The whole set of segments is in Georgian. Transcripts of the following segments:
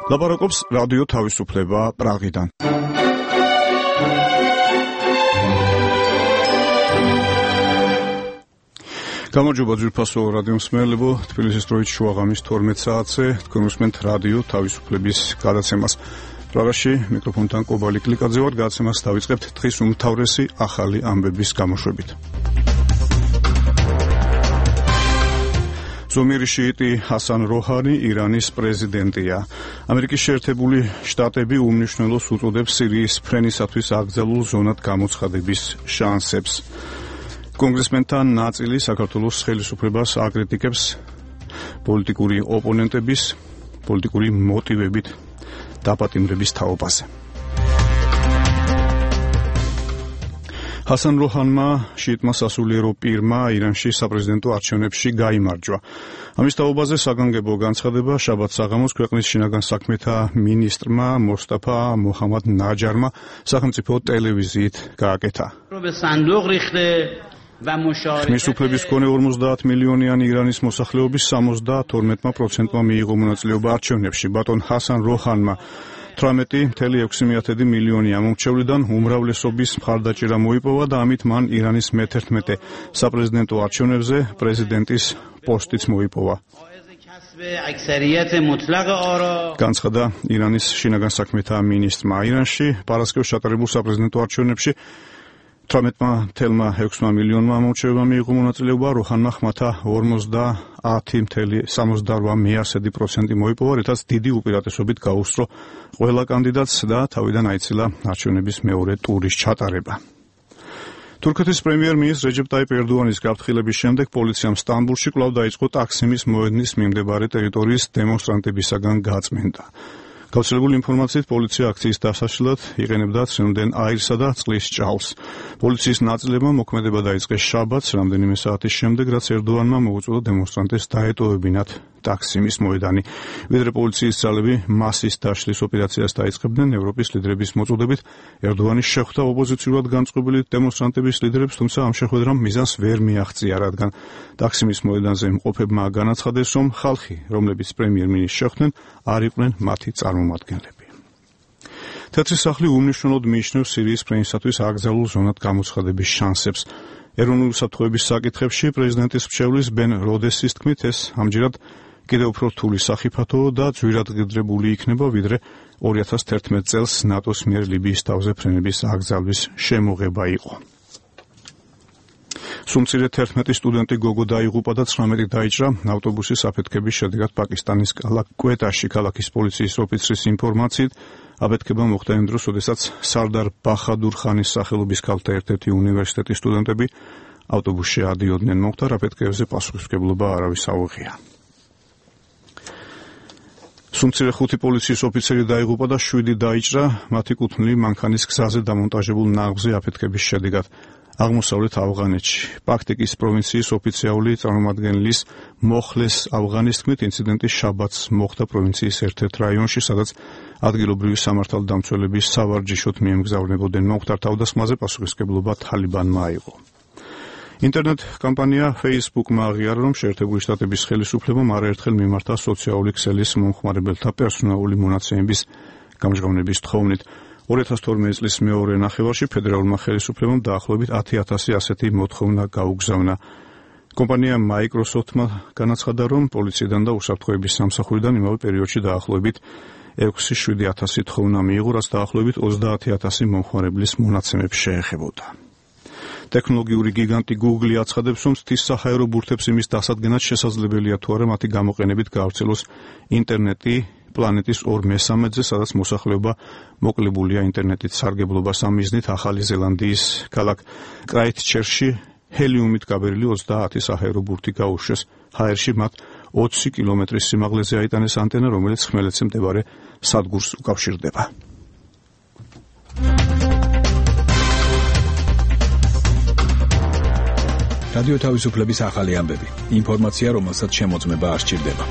ლაპარაკობს რადიო თავისუფლება პრაღიდან. გამარჯობა ძვირფასო რადიო მსმენელებო, თბილისის დროით შუაღამის 12 საათზე თქვენ უსმენთ რადიო თავისუფლების გადაცემას. პრაღაში მიკროფონთან კობალი კლიკაძე ვარ, გადაცემას დავიწყებთ დღის უმთავრესი ახალი ამბების გამოშვებით. ზომიერი შიიტი ჰასან როჰანი ირანის პრეზიდენტია. ამერიკის შეერთებული შტატები უმნიშვნელოს უწოდებს სირიის ფრენისათვის აკრძალულ ზონად გამოცხადების შანსებს. კონგრესმენთან ნაწილი საქართველოს ხელისუფლებას აკრიტიკებს პოლიტიკური ოპონენტების პოლიტიკური მოტივებით დაპატიმრების თაობაზე. ჰასან როჰანმა შიიტმა სასულიერო პირმა ირანში საპრეზიდენტო არჩევნებში გაიმარჯვა. ამის თაობაზე საგანგებო განცხადება შაბათ საღამოს ქვეყნის შინაგან საქმეთა მინისტრმა მოსტაფა მოჰამად ნაჯარმა სახელმწიფო ტელევიზიით გააკეთა. ხმის უფლების მქონე 50 მილიონიანი ირანის მოსახლეობის 72%-მა მიიღო მონაწილეობა არჩევნებში. ბატონ ჰასან როჰანმა 18,6 მილიონი ამომრჩევლიდან უმრავლესობის მხარდაჭერა მოიპოვა და ამით მან ირანის მე-11 საპრეზიდენტო არჩევნებზე პრეზიდენტის პოსტიც მოიპოვა. განცხადა ირანის შინაგან საქმეთა მინისტრმა. ირანში პარასკევს ჩატარებულ საპრეზიდენტო არჩევნებში 18,6 მილიონმა ამომრჩევლმა მიიღო მონაწილეობა. როჰანმა ხმათა 50,68% მოიპოვა, რითაც დიდი უპირატესობით გაუსწრო ყველა კანდიდატს და თავიდან აიცილა არჩევნების მეორე ტურის ჩატარება. თურქეთის პრემიერ-მინისტრ რეჯეპ ტაიპ ერდოანის გაფრთხილების შემდეგ პოლიციამ სტამბულში კვლავ დაიწყო ტაქსიმის მოედნის მიმდებარე ტერიტორიის დემონსტრანტებისაგან გაწმენდა. გავრცელებული ინფორმაციით პოლიცია აქციის დასაშლად იყენებდა ცრემლდენ აირსა და წყლის ჭალს. პოლიციის ნაწილებმა მოქმედება დაიწყეს შაბათს რამდენიმე საათის შემდეგ, რაც ერდოანმა მოუწოდა დემონსტრანტებს დაეტოვებინათ ტაქსიმის მოედანი. ვიდრე პოლიციის ძალები მასის დაშლის ოპერაციას დაიწყებდნენ, ევროპის ლიდერების მოწოდებით ერდოანი შეხვდა ოპოზიციურად განწყობილი დემონსტრანტების ლიდერებს, თუმცა ამ შეხვედრამ მიზანს ვერ მიაღწია, რადგან ტაქსიმის მოედანზე მყოფებმა განაცხადეს, რომ ხალხი, რომლებიც პრემიერ-მინისტრს შეხვდნენ, არ იყვნენ მათი წარმომადგენლები. თეთრი სახლი უმნიშვნელოდ მიიჩნევს სირიის ფრენისათვის აკრძალულ ზონად გამოცხადების შანსებს. ეროვნული საფრთხეების საკითხებში პრეზიდენტის მრჩევლის ბენ როდესის თქმით, ეს ამჯერად კიდევ უფრო რთული სახიფათო და ძვირადღირებული იქნება, ვიდრე 2011 წელს ნატოს მიერ ლიბიის თავზე ფრენების აკრძალვის შემოღება იყო. სუმცირე 11 სტუდენტი გოგო დაიღუპა და 19 დაიჭრა ავტობუსის აფეთქების შედეგად პაკისტანის კვეტაში. ქალაქის პოლიციის ოფიცრის ინფორმაციით, აფეთქება მოხდა იმ დროს, როდესაც სარდარ ბახადურ ხანის სახელობის ქალთა ერთ-ერთი უნივერსიტეტის სტუდენტები ავტობუსში ადიოდნენ. მომხდარ აფეთქებებზე პასუხისმგებლობა არავის აუღია. სუმცირე 5 პოლიციის ოფიცერი დაიღუპა და 7 დაიჭრა მათი კუთვნილი მანქანის გზაზე დამონტაჟებულ ნაღზე აფეთქების შედეგად. აღმოსავლეთ ავღანეთში პაქტიკის პროვინციის ოფიციალური წარმომადგენლის მოხლეს ავღანის თქმით, ინციდენტი შაბათს მოხდა პროვინციის ერთ-ერთ რაიონში, სადაც ადგილობრივი სამართალდამცველების სავარჯიშოდ მიემგზავრებოდნენ. მომხდარ თავდასხმაზე პასუხისმგებლობა თალიბანმა აიღო. ინტერნეტ კომპანია Facebook-მა აღიარა, რომ შეერთებული შტატების ხელისუფლებამ არაერთხელ მიმართა სოციალური ქსელის მომხმარებელთა პერსონალური მონაცემების გამჟღავნების თხოვნით. 2012 წლის მეორე ნახევარში ფედერალურმა ხელისუფლებამ დაახლოებით 10,000 ასეთი მოთხოვნა გაუგზავნა. კომპანია Microsoft-მა განაცხადა, რომ პოლიციიდან და უსაფრთხოების სამსახურიდან იმავე პერიოდში დაახლოებით 6-7,000 თხოვნა მიიღო, რაც დაახლოებით 30,000 მომხმარებლის მონაცემებს შეეხებოდა. ტექნოლოგიური გიგანტი Google აცხადებს, რომ მთის საჰაერო ბურთებს იმის დასადგენად შესაძლებელია თუ არა მათი გამოყენებით გავრცელოს ინტერნეტი პლანეტის 2/3-ზე, სადაც მოსახლეობა მოკლებულია ინტერნეტით სარგებლობას. ამ მიზნით ახალი ზელანდიის ქალაქ კრაიტჩერჩში ჰელიუმით გაბერილი 30 საჰაერო ბურთი გაუშვეს. ჰაერში მათ 20 კილომეტრის სიმაღლეზე აიტანეს ანტენა, რომელიც ხმელეთზე მდებარე სადგურს უკავშირდება. რადიო თავისუფლების ახალი ამბები. ინფორმაცია, რომელსაც შემოწმება არ სჭირდება.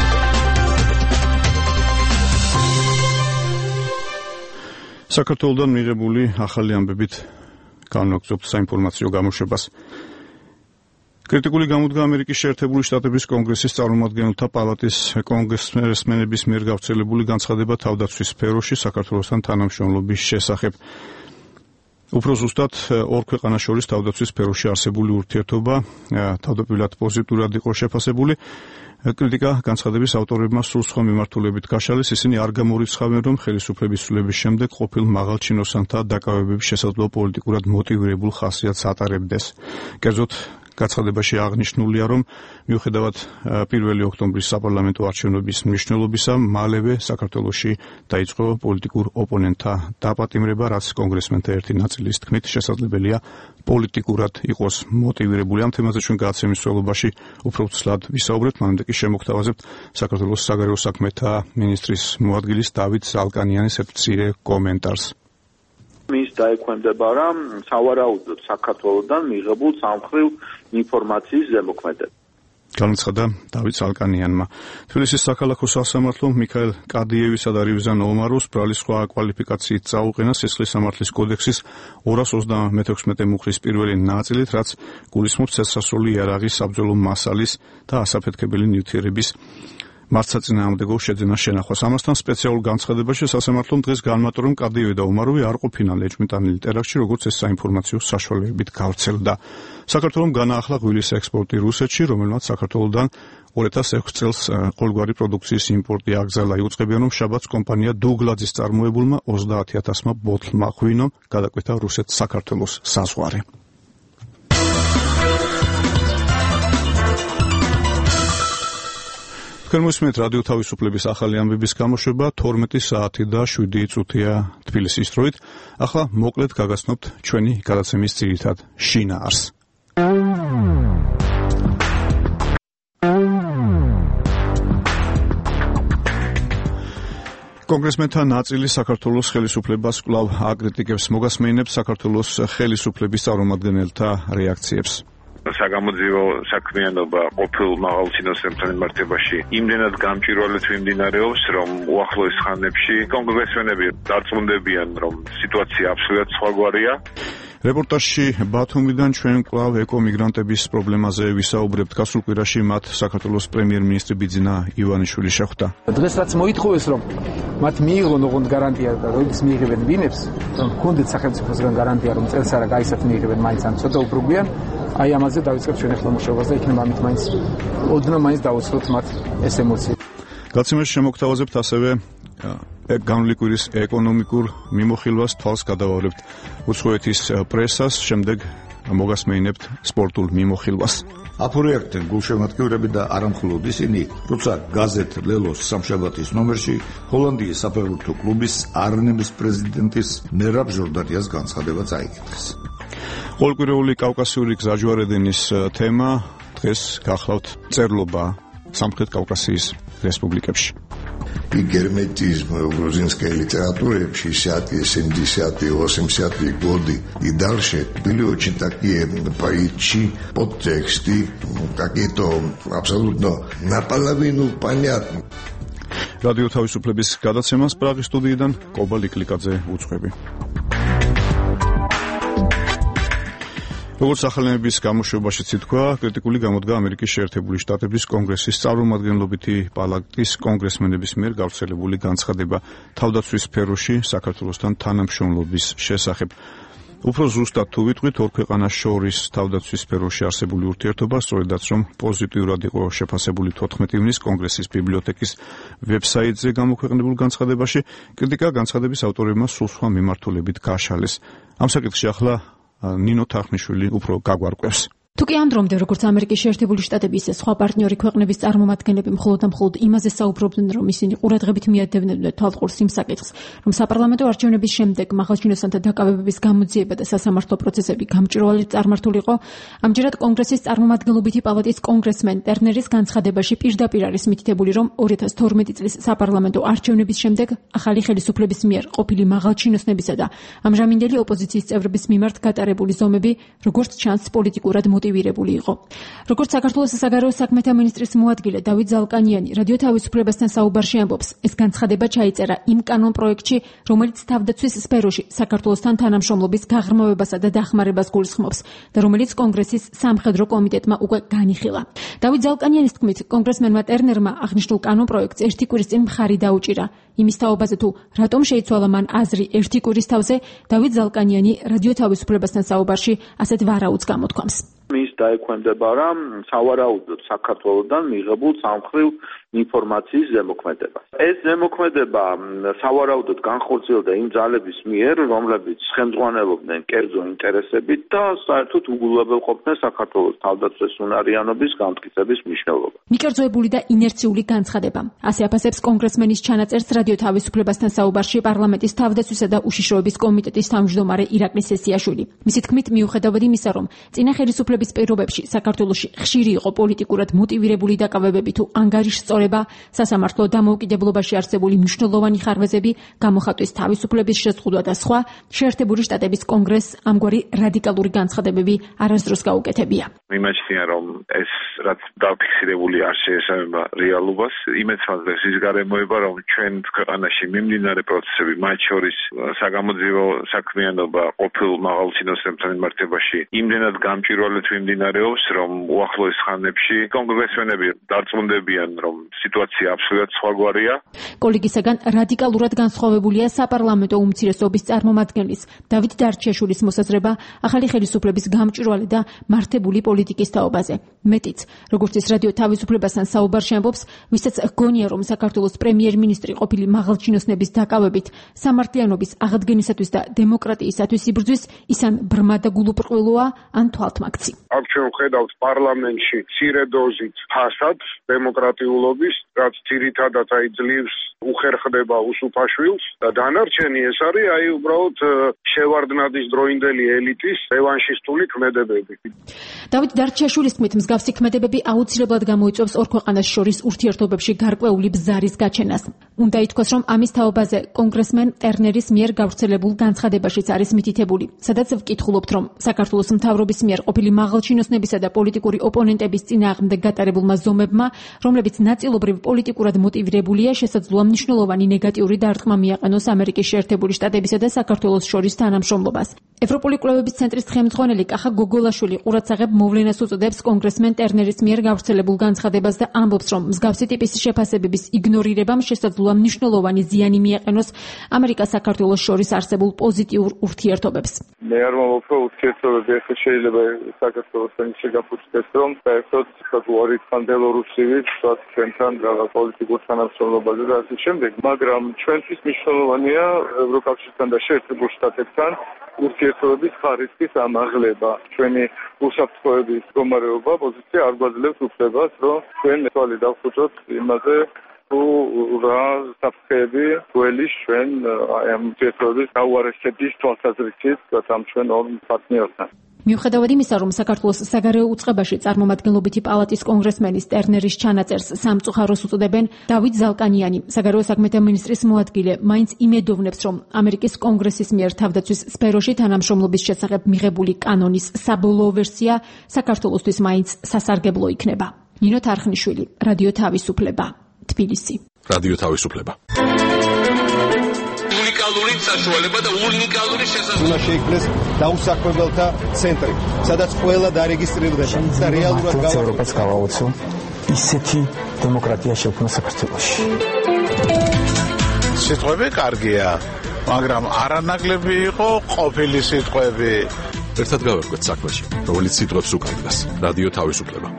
საქართველოსთან მიღებული ახალი ამბებით განვაგრძობთ საინფორმაციო გამოშვებას. კრიტიკული გამოდგა ამერიკის შეერთებული შტატების კონგრესის წარმომადგენელთა პალატის კონგრესმენების მიერ გავრცელებული განცხადება თავდაცვის სფეროში საქართველოსთან თანამშრომლობის შესახებ. უფრო ზუსტად ორ ქვეყანას შორის თავდაცვის სფეროში არსებული ურთიერთობა თავდაპირველად პოზიტიურად იყო შეფასებული. კრიტიკა განცხადების ავტორებმა სულ სხვა მიმართულებით გაშალეს, ისინი არ გამორიცხავენ, რომ ხელისუფლების ცვლილების შემდეგ ყოფილ მაღალჩინოსანთა დაკავებების შესაძლო პოლიტიკურად მოტივირებულ ხასიათს ატარებდეს. კერძოდ განცხადებაში აღნიშნულია, რომ მიუხედავად 1 ოქტომბრის საპარლამენტო არჩევნების მნიშვნელობისა, მალევე საქართველოში დაიწყო პოლიტიკურ ოპონენტთა დაპატიმრება, რაც კონგრესმენთა ერთი ნაწილის თქმით შესაძლებელია პოლიტიკურად იყოს მოტივირებული. ამ თემაზე ჩვენ გადაცემის მსვლელობაში უფრო ცვლად ვისაუბრებთ, მანამდე კი შემოგთავაზებთ საქართველოს საგარეო საქმეთა მინისტრის მოადგილის დავით ზალკანიანის ერთ მცირე კომენტარს. მის დაექვემდებარა სავარაუდოდ საქართველოსთან მიღებულ სამხრივ ინფორმაციის ზემოქმედებას. განაცხადა დავით ზალკანიანმა. თბილისის საქალაქო სასამართლომ მიქაელ კადიევისა და რივზან ომაროს ბრალის სხვა კვალიფიკაციით წაუყენა სისხლის სამართლის კოდექსის 236 მუხლის პირველი ნაწილით, რაც გულისხმობს ცეცხლსასროლი იარაღის საბრძოლო მასალის და ასაფეთქებელი ნივთიერების მართლსაწინააღმდეგო შეძენას შენახვას. ამასთან სპეციალურ განცხადებაში სასამართლომ დღეს განმარტო, რომ კადიევი და ომაროვი არ ყოფილან ეჭვმიტანილი ტერაქტში, როგორც ეს საინფორმაციო საშუალებებით გავრცელდა. საქართველომ განაახლა ღვილის ექსპორტი რუსეთში, რომელმაც საქართველოდან 2006 წელს ყოველგვარი პროდუქციის იმპორტი აკრძალა. იუწყებიან, რომ შაბათს კომპანია დუგლაძის წარმოებულმა 30,000 ბოთლმა ღვინომ გადაკვეთა რუსეთ-საქართველოს საზღვარი. თქვენ მოსმენთ რადიო თავისუფლების ახალი ამბების გამოშვება 12 საათი და 7 წუთია თბილისის დროით. ახლა მოკლედ გაგაცნობთ ჩვენი გადაცემის ძირითად შინაარსს. კონგრესმენთა ნაწილი საქართველოს ხელისუფლებას კვლავ აკრიტიკებს, მოგასმენებს საქართველოს ხელისუფლების წარმომადგენელთა რეაქციებს. საგამოძიებო საქმიანობა ყოფილ მაღალჩინოსებთან მიმართებაში იმდენად გამჭვირვალედ მიმდინარეობს, რომ უახლოეს ხანებში კონგრესმენები დარწმუნდებიან, რომ სიტუაცია აბსოლუტურად სხვაგვარია. რეპორტაჟში ბათუმიდან ჩვენ კვლავ ეკომიგრანტების პრობლემაზე ვისაუბრებთ. გასულ კვირაში მათ საქართველოს პრემიერ-მინისტრი ბიძინა ივანიშვილი შეხვდა. დღეს რაც მოითხოვეს, რომ მათ მიიღონ ოღონდ გარანტია და როდის მიიღებენ ვინებს, რომ გქონდეთ სახელმწიფოსგან გარანტია, რომ წელს არა გაისათ მიიღებენ მაინც ან ცოტა უფრო გვიან, აი ამაზე დავიწყებთ ჩვენ ახლა მუშაობას და იქნება ამით მაინც ოდნავ მაინც დავუსრულოთ მათ ეს ემოცია. გადაცემაში შემოგთავაზებთ ასევე განვლილი კვირის ეკონომიკურ მიმოხილვას თვალს გადავავლებთ უცხოეთის პრესას, შემდეგ მოგასმენებთ სპორტულ მიმოხილვას. აფურიაქდნენ გულშემატკივრები და არამხოლოდ ისინი, როცა გაზეთ ლელოს სამშაბათის ნომერში ჰოლანდიის საფეხბურთო კლუბის არნემის პრეზიდენტის მერაბ ჟორდანიას განცხადება წაიკითხეს. ყოველკვირეული კავკასიური გზაჯვარედინის თემა დღეს გახლავთ წერლობა სამხრეთ კავკასიის რესპუბლიკებში. И герметизм в грузинской литературе в 60-е, 70-е, 80-е годы и дальше были очень такие поэтичи, подтексты, какие-то абсолютно наполовину понятны. რადიო თავისუფლების გადაცემას პრაღის სტუდიიდან კობა ლიკლიკაძე უძღვები. როგორც ახალების გამოშვებაშიც ითქვა, კრიტიკული გამოდგა ამერიკის შეერთებული შტატების კონგრესის წარმომადგენლობითი პალატის კონგრესმენების მიერ გავრცელებული განცხადება თავდაცვის სფეროში საქართველოსთან თანამშრომლობის შესახებ. უფრო ზუსტად თუ ვიტყვით, ორ ქვეყანას შორის თავდაცვის სფეროში არსებული ურთიერთობა სწორედაც რომ პოზიტიურად იყო შეფასებული 14 ივნის კონგრესის ბიბლიოთეკის ვებსაიტზე გამოქვეყნებულ განცხადებაში, კრიტიკა განცხადების ავტორებმა სულ სხვა მიმართულებით გაშალეს. ამ საკითხში ახლა ნინო თახმიშვილი უფრო გაგვარკვევს. თუკი ამდრომდე როგორც ამერიკის შეერთებული შტატები ისე სხვა პარტნიორი ქვეყნების წარმომადგენლები მხოლოდ და მხოლოდ იმაზე საუბრობდნენ, რომ ისინი ყურადღებით მიადევნებდნენ თვალყურს იმ საკითხს, რომ საპარლამენტო არჩევნების შემდეგ მაღალჩინოსანთა დაკავებების გამოძიება და სასამართლო პროცესები გამჭვირვალედ წარმართულიყო, ამჯერად კონგრესის წარმომადგენლობითი პალატის კონგრესმენ ტერნერის განცხადებაში პირდაპირ არის მითითებული, რომ 2012 წლის საპარლამენტო არჩევნების შემდეგ ახალი ხელისუფლების მიერ ყოფილი მაღალჩინოსნებისა და ამჟამინდელი ოპოზიციის წევრების მიმართ გატარებული ზომები, როგორც ჩანს პოლიტიკურად მოტივირებული იყო. როგორც საქართველოს საგარეო საქმეთა მინისტრის მოადგილე დავით ზალკანიანი რადიო თავისუფლებასთან საუბარში ამბობს, ეს განცხადება ჩაიწერა იმ კანონ პროექტში, რომელიც თავდაცვის სფეროში საქართველოსთან თანამშრომლობის გაღრმავებასა და დახმარებას გულისხმობს და რომელიც კონგრესის სამხედრო კომიტეტმა უკვე განიხილა. დავით ზალკანიანის თქმით, კონგრესმენმა ტერნერმა აღნიშნულ კანონ პროექტს ერთი კვირის წინ მხარი დაუჭირა. იმის თაობაზე თუ რატომ შეიცვალა მან აზრი ერთი კვირის თავზე, დავით ზალკანიანი რადიო თავისუფლებასთან საუბარში ასეთ ვარაუდს გამოთქვამს. მის დაექვემდებარა სავარაუდოდ საქართველოსთან მიღებულ სამხრივ ინფორმაციის ზემოქმედებას. ეს ზემოქმედება სავარაუდოდ განხორციელდა იმ ძალების მიერ, რომლებიც ხელმძღვანელობდნენ კერძო ინტერესებით და საერთოდ უგულებელყოფდნენ საქართველოს თავდაცვის უნარიანობის განმტკიცების მნიშვნელობას. მიკერძოებული და ინერციული განცხადება. ასე აფასებს კონგრესმენის ჩანაწერს რადიო თავისუფლებასთან საუბარში პარლამენტის თავდაცვისა და უშიშროების კომიტეტის თავმჯდომარე ირაკლი სესიაშვილი. მისი თქმით, მიუხედავად იმისა, რომ წინა ხელისუფლების პირობებში საქართველოში ხშირი იყო პოლიტიკურად მოტივირებული დაკავებები თუ ანგარიშს სწორება, სასამართლო დამოუკიდებლობაში არსებული მნიშვნელოვანი ხარვეზები, გამოხატვის თავისუფლების შეზღუდვა და სხვა, შეერთებული შტატების კონგრესს ამგვარი რადიკალური განცხადებები არასდროს გაუკეთებია. მიმაჩნია, რომ ეს რაც დაფიქსირებული არ შეესაბამება რეალობას, იმედს მაძლევს ის გარემოება, რომ ჩვენ ქვეყანაში მიმდინარე პროცესები, მათ შორის საგამოძიებო საქმიანობა ყოფილ მაღალჩინოსნებთან მიმართებაში იმდენად გამჭვირვალედ მიმდინარეობს, რომ უახლოეს ხანებში კონგრესმენები დარწმუნდებიან, რომ სიტუაცია აბსოლუტურად სხვაგვარია. კოლეგისაგან რადიკალურად განსხვავებულია საპარლამენტო უმცირესობის წარმომადგენლის დავით დარჩიაშვილის მოსაზრება ახალი ხელისუფლების გამჭვირვალე და მართებული პოლიტიკის თაობაზე. მეტიც, როგორც ის რადიო თავისუფლებასთან საუბარში ამბობს, ვისაც გონია, რომ საქართველოს პრემიერ-მინისტრი ყოფილი მაღალჩინოსნების დაკავებით სამართლიანობის აღდგენისათვის და დემოკრატიისათვის იბრძვის, ის ან ბრმა და გულუბრყვილოა, ან თვალთმაქცი. აქ ჩვენ ვხედავთ პარლამენტში მცირე დოზით ფასად დემოკრატიულობის, რაც ძირითადად ძლივს უხერხდება უსუფაშვილს და დანარჩენი ეს არის უბრალოდ შევარდნადის დროინდელი ელიტის რევანშისტული ქმედებები. დავით დარჩიაშვილის თქმით, მსგავსი ქმედებები აუცილებლად გამოიწვევს ორ ქვეყანას შორის ურთიერთობებში გარკვეული ბზარის გაჩენას. უნდა ითქვას, რომ ამის თაობაზე კონგრესმენ ტერნერის მიერ გავრცელებულ განცხადებაშიც არის მითითებული, სადაც ვკითხულობთ, რომ საქართველოს მთავრობის მიერ ყოფილი მაღალჩინოსნებისა და პოლიტიკური ოპონენტების წინააღმდეგ გატარებულმა ზომებმა, რომლებიც ნაწილობრივ პოლიტიკურად მოტივირებულია, შესაძლოა მნიშვნელოვანი ნეგატიური დარტყმა მიაყენოს ამერიკის შეერთებული შტატებისა და საქართველოს შორის თანამშრომლობას. ევროპული კვლევების ცენტრის ხელმძღვანელი კახა გოგოლაშვილი ყურადსაღებ მოვლენას უწოდებს კონგრესმენ ტერნერის მიერ გავრცელებულ განცხადებას და ამბობს, რომ მსგავსი ტიპის შეფასებების იგნორირებამ შესაძლოა მნიშვნელოვანი ზიანი მიაყენოს ამერიკას საქართველოს შორის არსებულ პოზიტიურ ურთიერთობებს. მე არ მომავალ რომ ურთიერთობები ახლა შეიძლება საქართველოსთან შეგაფუძნდეს, რომ საერთოდ უარი თან ბელორუსივით, თქვათ ჩვენთან რაღაც პოლიტიკურ თანამშრომლობაზე და ასე შემდეგ, მაგრამ ჩვენთვის მნიშვნელოვანია ევროკავშირთან და შეერთებულ შტატებთან ურთიერთობების ხარისხის ამაღლება. ჩვენი უსაფრთხოების მდგომარეობა პოზიცია არ გვაძლევს უფლებას, რომ ჩვენ თვალი დავხუჭოთ იმაზე, თუ რა საფრთხეები გველის ჩვენ ამ ურთიერთობების გაუარესების თვალსაზრისით ამ ჩვენ ორ პარტნიორთან. მიუხედავად იმისა, რომ საქართველოს საგარეო უწყებაში წარმომადგენლობითი პალატის კონგრესმენის ტერნერის ჩანაწერს სამწუხაროს უწოდებენ, დავით ზალკანიანი, საგარეო საქმეთა მინისტრის მოადგილე, მაინც იმედოვნებს, რომ ამერიკის კონგრესის მიერ თავდაცვის სფეროში თანამშრომლობის შესახებ მიღებული კანონის საბოლოო ვერსია საქართველოსთვის მაინც სასარგებლო იქნება. ნინო თარხნიშვილი, რადიო თავისუფლება, თბილისი. რადიო თავისუფლება. უნიკალური საშუალება და უნიკალური შესაძლებლობა შეიქმნეს დაუსაქმებელთა ცენტრი, სადაც ყველა დარეგისტრირდება და რეალურად ევროპას გავაოცო ისეთი დემოკრატია შექმნა საქართველოში. სიტყვები კარგია, მაგრამ არანაკლები იყო ყოფილი სიტყვები. ერთად გავერკვეთ საქმეში, რომელიც სიტყვებს უკარგავს. რადიო თავისუფლება.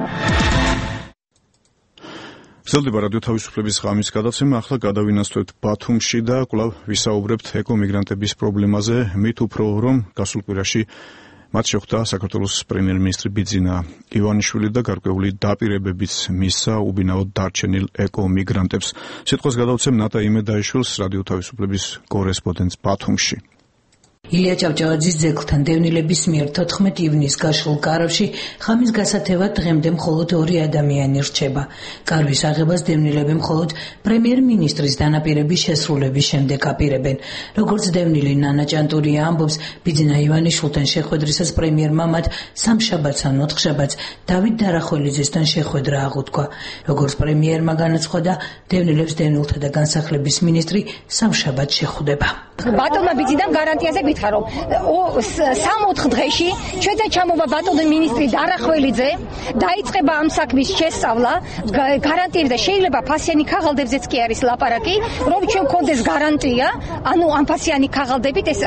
გრძელდება რადიო თავისუფლების ღამის გადაცემა. ახლა გადავინაცვლებთ ბათუმში და კვლავ ვისაუბრებთ ეკომიგრანტების პრობლემაზე. მით უფრო რომ გასულ კვირაში მათ შეხვდა საქართველოს პრემიერ-მინისტრი ბიძინა ივანიშვილი და გარკვეული დაპირებებიც მისცა უბინაოდ დარჩენილ ეკომიგრანტებს. სიტყვას გადავცემ ნატა იმედაიშვილს, რადიო თავისუფლების კორესპონდენტს ბათუმში. ილია ჭავჭავაძის ძეგლთან დევნილების მიერ 14 ივნის გაშლილ კარავში ხამის გასათევად დღემდე მხოლოდ 2 ადამიანი რჩება. კარვის აღებას დევნილები მხოლოდ პრემიერ-მინისტრის დანაპირების შესრულების შემდეგ აპირებენ. როგორც დევნილი ნანა ჭანტურია ამბობს, ბიძინა ივანიშვილთან შეხვედრისას პრემიერმა მათ სამშაბათს ან 4-შაბათს დავით დარახველიძესთან შეხვედრა აღუთქვა. როგორც პრემიერმა განაცხადა, დევნილებს დევნილთა და განსახლების მინისტრი სამშაბათს შეხვდება. ბატონმა ბიძინამ გარანტიაზე გითხრა, რომ 3-4 დღეში ჩვენთან ჩამოვა ბატონი მინისტრი დარახველიძე, დაიწყება ამ საქმის შესწავლა, გარანტიები და შეიძლება ფასიანი ქაღალდებზეც კი არის ლაპარაკი, რომ ჩვენ გქონდეს გარანტია, ანუ ამ ფასიანი ქაღალდებით ეს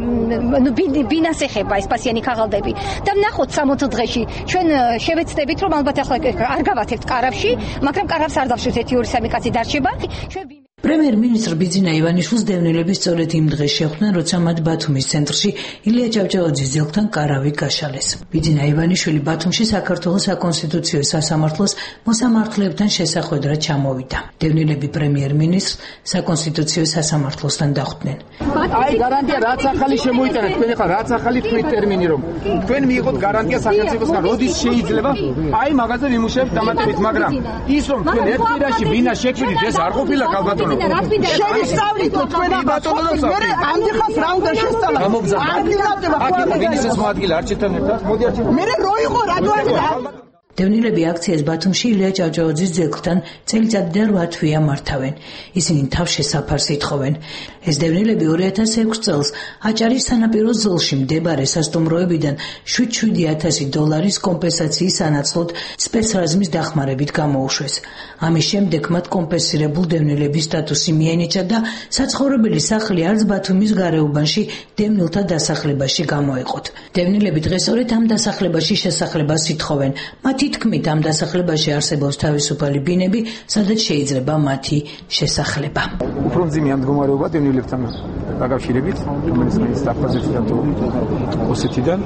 ბინას ეხება ეს ფასიანი ქაღალდები. და ვნახოთ 3-4 დღეში ჩვენ შევეცდებით, რომ ალბათ ახლა არ გავათებთ კარავში, მაგრამ კარავს არ დავშვით 1-2-3 კაცი დარჩება. პრემიერ-მინისტრ ბიძინა ივანიშვილს დევნილები სწორედ იმ დღეს შეხვდნენ, როცა მათ ბათუმის ცენტრში ილია ჭავჭავაძის ძეგლთან კარავი გაშალეს. ბიძინა ივანიშვილი ბათუმში საქართველოს საკონსტიტუციო სასამართლოს მოსამართლეებთან შესახვედრად ჩამოვიდა. დევნილები პრემიერ-მინისტრს საკონსტიტუციო სასამართლოსთან დახვდნენ. აი გარანტია რაც ახალი შემოიტანეთ, თქვენ ახლა რაც ახალი თქვით ტერმინი, რომ თქვენ მიიღოთ გარანტია სახელმწიფოსგან, როდის შეიძლება? აი მაგაზე ვიმუშავებთ დამატებით, მაგრამ ის რომ თქვენ ერთ კვირაში ბინა შექმნით, ეს არ ყოფილა კალბატონო. შევისწავლით თქვენ ბატონო და მე ამდიხას რა უნდა შესწავლა. აქ ბინის ეს მოადგილე არ ჩეთან ერთად. მოდი არ ჩეთან. მე რო იყო რა დევნილები აქციას ბათუმში ილია ჭავჭავაძის ძეგლთან წელიწადიდან 8 თვეა მართავენ. ისინი თავშესაფარს ითხოვენ. ეს დევნილები 2006 წელს აჭარის სანაპირო ზოლში მდებარე სასტუმროებიდან $7,000 კომპენსაციის სანაცვლოდ სპეცრაზმის დახმარებით გამოუშვეს. ამის შემდეგ მათ კომპენსირებულ დევნილების სტატუსი მიენიჭა და საცხოვრებელი სახლი არც ბათუმის გარეუბანში დევნილთა დასახლებაში გამოეყოთ. დევნილები დღეს სწორედ ამ დასახლებაში შესახლებას ითხოვენ. მათი თქმით, ამ დასახლებაში არსებობს თავისუფალი ბინები, სადაც შეიძლება მათი შესახლება. უფრო მძიმე მდგომარეობა დევნილებთან დაკავშირებით, რომელიც მე საფაზეთიდან თუ ოსეთიდან,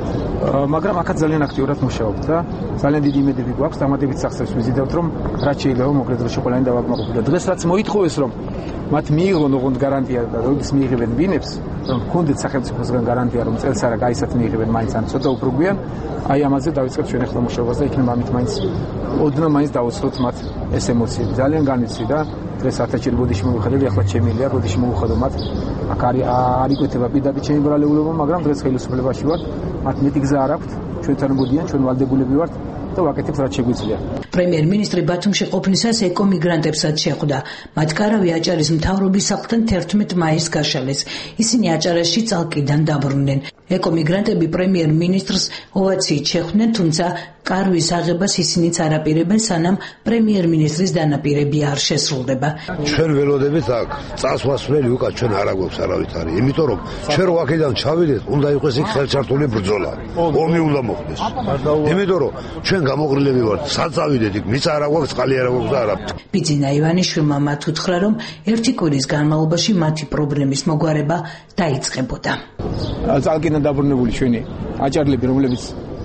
მაგრამ აქაც ძალიან აქტიურად მუშაობთ და ძალიან დიდი იმედები გვაქვს, დამატებით სახსრებს ვიზიდავთ, რომ რაც შეიძლება მოკლედ დროში ყველანი დავაკმაყოფილოთ. და დღეს რაც მოითხოვეს, რომ მათ მიიღონ ოღონდ გარანტია და როდის მიიღებენ ბინებს, რომ გქონდეთ სახელმწიფოსგან გარანტია, რომ წელსარა გაისათ მიიღებენ მაინც ან ცოტა უფრო გვიან, აი ამაზე დავიწყებთ ჩვენ ახლა მუშაობას და იქნება ამით მაინც ოდნავ მაინც დავუცხროთ მათ ეს ემოციები. ძალიან განვიცდი და დღეს ათაჩერ ბოდიში მოვიხადები, ახლა ჩემილია, ბოდიში მოვიხადო მათ. აქ არ იკვეთება პირდაპირ ჩემი ბრალეულობა, მაგრამ დღეს ხელისუფლებაში ვარ, მათ მეტი გზა არ აქვთ, ჩვენთან მოდიან, ჩვენ ვალდებულები ვართ. და ვაკეთებთ რაც შეგვიძლია. პრემიერ-მინისტრი ბათუმში ყოფნისას ეკომიგრანტებსაც შეხვდა. მათ კარავი აჭარის მთავრობის სახლთან 11 მაისს გაშალეს. ისინი აჭარაში წალკიდან დაბრუნდნენ. ეკომიგრანტები პრემიერ-მინისტრს ოვაციით შეხვდნენ, თუმცა კარვის აღებას ისინიც არ აპირებენ, სანამ პრემიერ-მინისტრის დანაპირები არ შესრულდება. ჩვენ ველოდებით აქ წასვასვლელი უკან ჩვენ არ აგვაქვს არავითარი, იმიტომ რომ ჩვენ რო აქედან ჩავიდეთ, უნდა იყოს იქ ხელჩართული ბრძოლა. ომი უნდა მოხდეს. იმიტომ რომ ჩვენ გამოყრილები ვართ, საწავიდეთ იქ, მის არ აგვაქვს, წყალი არ აგვაქვს და არა. ბიძინა ივანიშვილმა მათ უთხრა, რომ ერთი კვირის განმავლობაში მათი პრობლემის მოგვარება დაიწყებოდა. წალკიდან დაბრუნებული ჩვენი აჭარლები, რომლებიც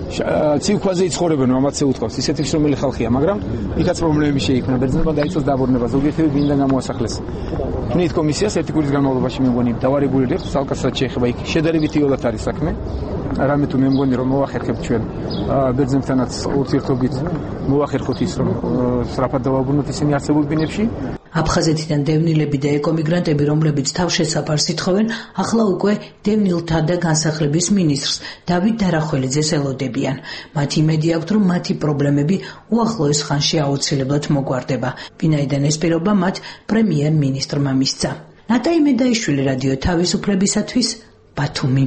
ცივქვაზე იცხოვრებენ, ამათზე უთქვას, ისეთი შრომელი ხალხია, მაგრამ იქაც პრობლემები შეიქმნა, ბერძნებმა დაიწყოს დაბრუნება, ზოგიერთი ბინიდან გამოასახლეს. თვნით კომისიას ერთი კვირის განმავლობაში მე მგონი დავარეგულირებთ, სალკასაც შეეხება იქ შედარებით იოლად არის საქმე. რამე თუ მე მგონი რომ მოახერხებთ ჩვენ ბერძნებთანაც ურთიერთობით მოახერხოთ ის რომ სწრაფად დავაბრუნოთ ისინი არსებულ ბინებში. აფხაზეთიდან დევნილები და ეკომიგრანტები, რომლებიც თავშესაფარს ითხოვენ, ახლა უკვე დევნილთა და განსახლების მინისტრს დავით დარახველიძეს ელოდებიან. მათ იმედი აქვთ, რომ მათი პრობლემები უახლოეს ხანში აუცილებლად მოგვარდება. ვინაიდან ეს პირობა მათ პრემიერ-მინისტრმა მისცა. ნატა იმედაიშვილი, რადიო თავისუფლებისათვის, ბათუმი.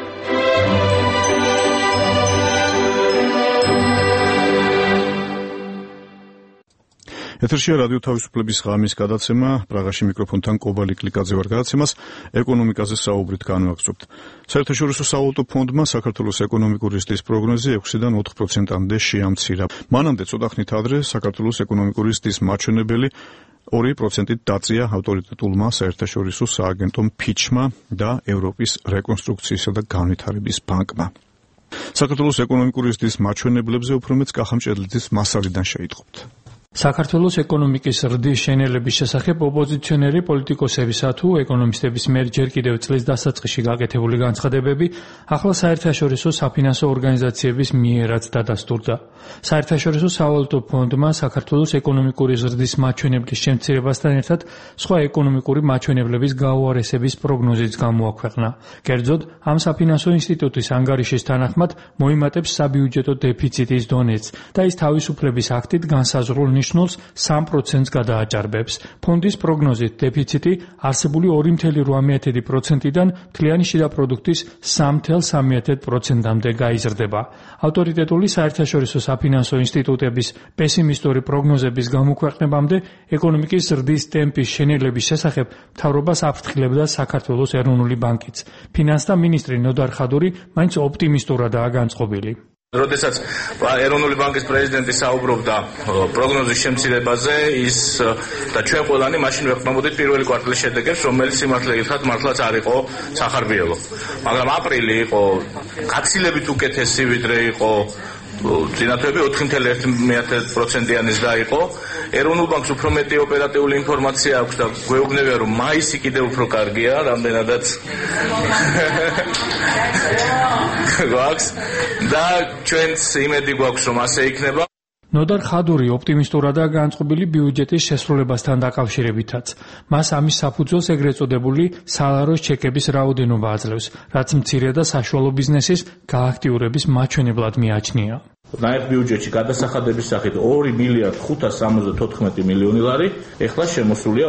ეთერშია რადიო თავისუფლების ღამის გადაცემა. პრაღაში მიკროფონთან კობალი კლიკაძე ვარ. გადაცემას ეკონომიკაზე საუბრით განვაგრძობთ. საერთაშორისო სავალუტო ფონდმა საქართველოს ეკონომიკური ზრდის პროგნოზი 6-დან 4%-მდე შეამცირა. მანამდე ცოტა ხნით ადრე საქართველოს ეკონომიკური ზრდის მაჩვენებელი 2%-ით დაწია ავტორიტეტულმა საერთაშორისო სააგენტომ ფიჩმა და ევროპის რეკონსტრუქციისა და განვითარების ბანკმა. საქართველოს ეკონომიკური ზრდის მაჩვენებლებზე უფრო მეტს კახა მჭედლიძის მასალიდან შეიტყობთ. საქართველოს ეკონომიკის ზრდის შენელების შესახებ ოპოზიციონერი პოლიტიკოსებისა თუ ეკონომისტების მიერ ჯერ კიდევ წლის დასაწყისში გაკეთებული განცხადებები ახლა საერთაშორისო საფინანსო ორგანიზაციების მიერაც დადასტურდა. საერთაშორისო სავალუტო ფონდმა საქართველოს ეკონომიკური ზრდის მაჩვენებლის შემცირებასთან ერთად სხვა ეკონომიკური მაჩვენებლების გაუარესების პროგნოზიც გამოაქვეყნა. კერძოდ, ამ საფინანსო ინსტიტუტის ანგარიშის თანახმად მოიმატებს საბიუჯეტო დეფიციტის დონეც და ის თავისუფლების აქტით განსაზღვრულ ნიშნულს 3%-ს გადააჭარბებს. ფონდის პროგნოზით დეფიციტი არსებული 2,8%-დან მთლიანი შიდა პროდუქტის 3,3%-მდე გაიზრდება. ავტორიტეტული საერთაშორისო საფინანსო ინსტიტუტების პესიმისტური პროგნოზების გამოქვეყნებამდე ეკონომიკის ზრდის ტემპის შენელების შესახებ მთავრობას აფრთხილებდა საქართველოს ეროვნული ბანკიც. ფინანსთა მინისტრი ნოდარ ხადური მაინც ოპტიმისტურადაა განწყობილი. როდესაც ეროვნული ბანკის პრეზიდენტი საუბრობდა პროგნოზის შემცირებაზე, ის და ჩვენ ყველანი მაშინ ვეყნობოდით პირველი კვარტალის შედეგებს, რომელიც სიმართლე გითხრათ მართლაც არ იყო სახარბიელო. მაგრამ აპრილი იყო გაცილებით უკეთესი, ვიდრე იყო წინათვები 4,1%-იანის და იყო. ეროვნულ ბანკს უფრო მეტი ოპერატიული ინფორმაცია აქვს და გვეუბნებია, რომ მაისი კიდევ უფრო კარგია, რამდენადაც გვაქვს და ჩვენც იმედი გვაქვს, რომ ასე იქნება. ნოდარ ხადური ოპტიმისტურადაა განწყობილი ბიუჯეტის შესრულებასთან დაკავშირებითაც. მას ამის საფუძველს ეგრეთ წოდებული სალაროს ჩეკების რაოდენობა აძლევს, რაც მცირე და საშუალო ბიზნესის გააქტიურების მაჩვენებლად მიაჩნია. ნაირ ბიუჯეტში გადასახადების სახით 2,574 მილიონი ეხლა შემოსულია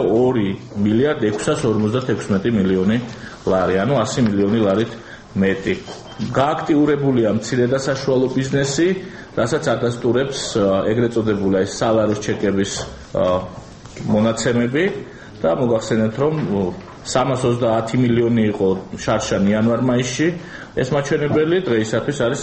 2,656 მილიონი, ანუ 100 მილიონი ლარით მეტი. გააქტიურებულია მცირე და საშუალო ბიზნესი, რასაც ადასტურებს ეგრეთ წოდებული სალაროს ჩეკების მონაცემები და მოგახსენეთ, რომ 330 მილიონი იყო შარშან იანვარ-მაისში, ეს მაჩვენებელი დღეისათვის არის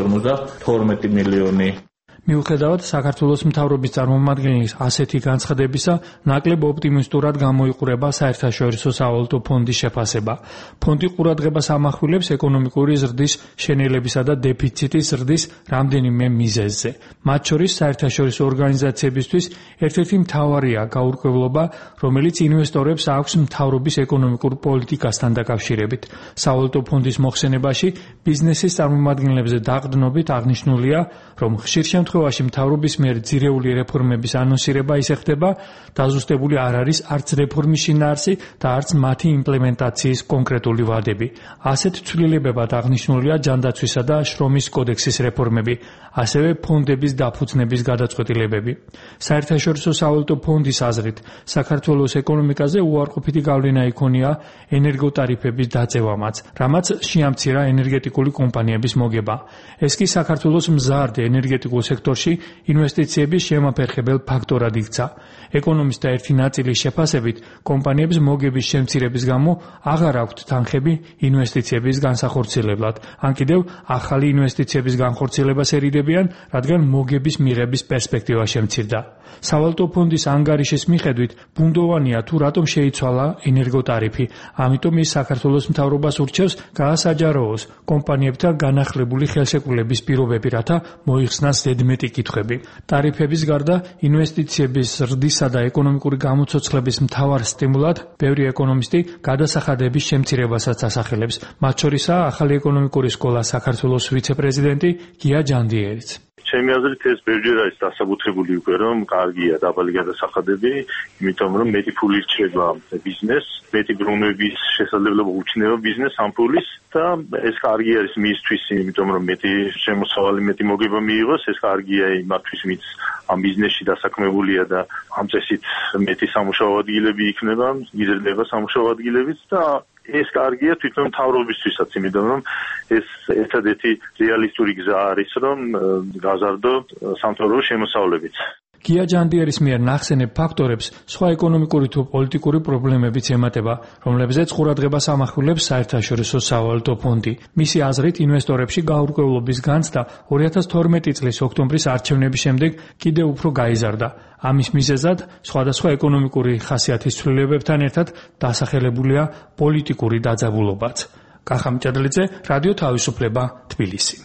352 მილიონი. მიუხედავად საქართველოს მთავრობის წარმომადგენლის ასეთი განცხადებისა, ნაკლებ ოპტიმისტურად გამოიყურება საერთაშორისო სავალუტო ფონდის შეფასება. ფონდი ყურადღებას ამახვილებს ეკონომიკური ზრდის შენელებისა და დეფიციტის ზრდის რამდენიმე მიზეზზე. მათ შორის საერთაშორისო ორგანიზაციებისთვის ერთ-ერთი მთავარია გაურკვევლობა, რომელიც ინვესტორებს აქვს მთავრობის ეკონომიკურ პოლიტიკასთან დაკავშირებით. სავალუტო ფონდის მოხსენებაში ბიზნესის წარმომადგენლებზე დაყრდნობით აღნიშნულია, რომ ხშირ შემთხვევაში მთავრობის მიერ ძირეული რეფორმების ანონსირება ისე ხდება, დაზუსტებული არ არის არც რეფორმის შინაარსი და არც მათი იმპლემენტაციის კონკრეტული ვადები. ასეთ ცვლილებებად აღნიშნულია ჯანდაცვისა და შრომის კოდექსის რეფორმები, ასევე ფონდების დაფუძნების გადაწყვეტილებები. საერთაშორისო სავალუტო ფონდის აზრით, საქართველოს ეკონომიკაზე უარყოფითი გავლენა იქონია ენერგოტარიფების დაწევამაც, რამაც შეამცირა ენერგეტიკული კომპანიების მოგება. ეს კი საქართველოს მზარდ ენერგეტიკულ სექტორში ინვესტიციების შემაფერხებელ ფაქტორად იქცა. ეკონომისტთა ერთი ნაწილის შეფასებით, კომპანიებს მოგების შემცირების გამო აღარ აქვთ თანხები ინვესტიციების განსახორციელებლად, ან კიდევ ახალი ინვესტიციების განხორციელებას ერიდებიან, რადგან მოგების მიღების პერსპექტივა შემცირდა. სავალუტო ფონდის ანგარიშის მიხედვით, ბუნდოვანია თუ რატომ შეიცვალა ენერგოტარიფი, ამიტომ ის საქართველოს მთავრობას ურჩევს გაასაჯაროოს კომპანიებთან განახლებული ხელშეკრულების პირობები, რათა მოიხსნას ზედმეტი კითხვები. ტარიფების გარდა ინვესტიციების ზრდისა და ეკონომიკური გამოცოცხლების მთავარ სტიმულად ბევრი ეკონომისტი გადასახადების შემცირებასაც ასახელებს. მათ შორისაა ახალი ეკონომიკური სკოლა საქართველოს ვიცე-პრეზიდენტი გია ჯანდიერიც. ჩემი აზრით ეს ბევრჯერ არის დასაბუთებული უკვე, რომ კარგია დაბალი გადასახადები, იმიტომ რომ მეტი ფული რჩება ბიზნესს, მეტი ბრუნვების შესაძლებლობა უჩნდება ბიზნესს ამ ფულის და ეს კარგი არის მისთვის, იმიტომ რომ მეტი შემოსავალი, მეტი მოგება მიიღოს, ეს კარგია იმათთვის, ვინც ამ ბიზნესში დასაქმებულია და ამ წესით მეტი სამუშაო ადგილები იქნება, იზრდება სამუშაო ადგილებიც და ეს კარგია თვითონ მთავრობისთვისაც, იმიტომ რომ ეს ერთადერთი რეალისტური გზა არის, რომ გაზარდო სამთავრობო შემოსავლებით. გია ჯანდიერის მიერ ნახსენებ ფაქტორებს სხვა ეკონომიკური თუ პოლიტიკური პრობლემებიც ემატება, რომლებზეც ყურადღებას ამახვილებს საერთაშორისო სავალუტო ფონდი. მისი აზრით, ინვესტორებში გაურკვევლობის განცდა 2012 წლის ოქტომბრის არჩევნების შემდეგ კიდევ უფრო გაიზარდა. ამის მიზეზად სხვადასხვა ეკონომიკური ხასიათის ცვლილებებთან ერთად დასახელებულია პოლიტიკური დაძაბულობაც. კახამ ჭადლიძე, რადიო თავისუფლება, თბილისი.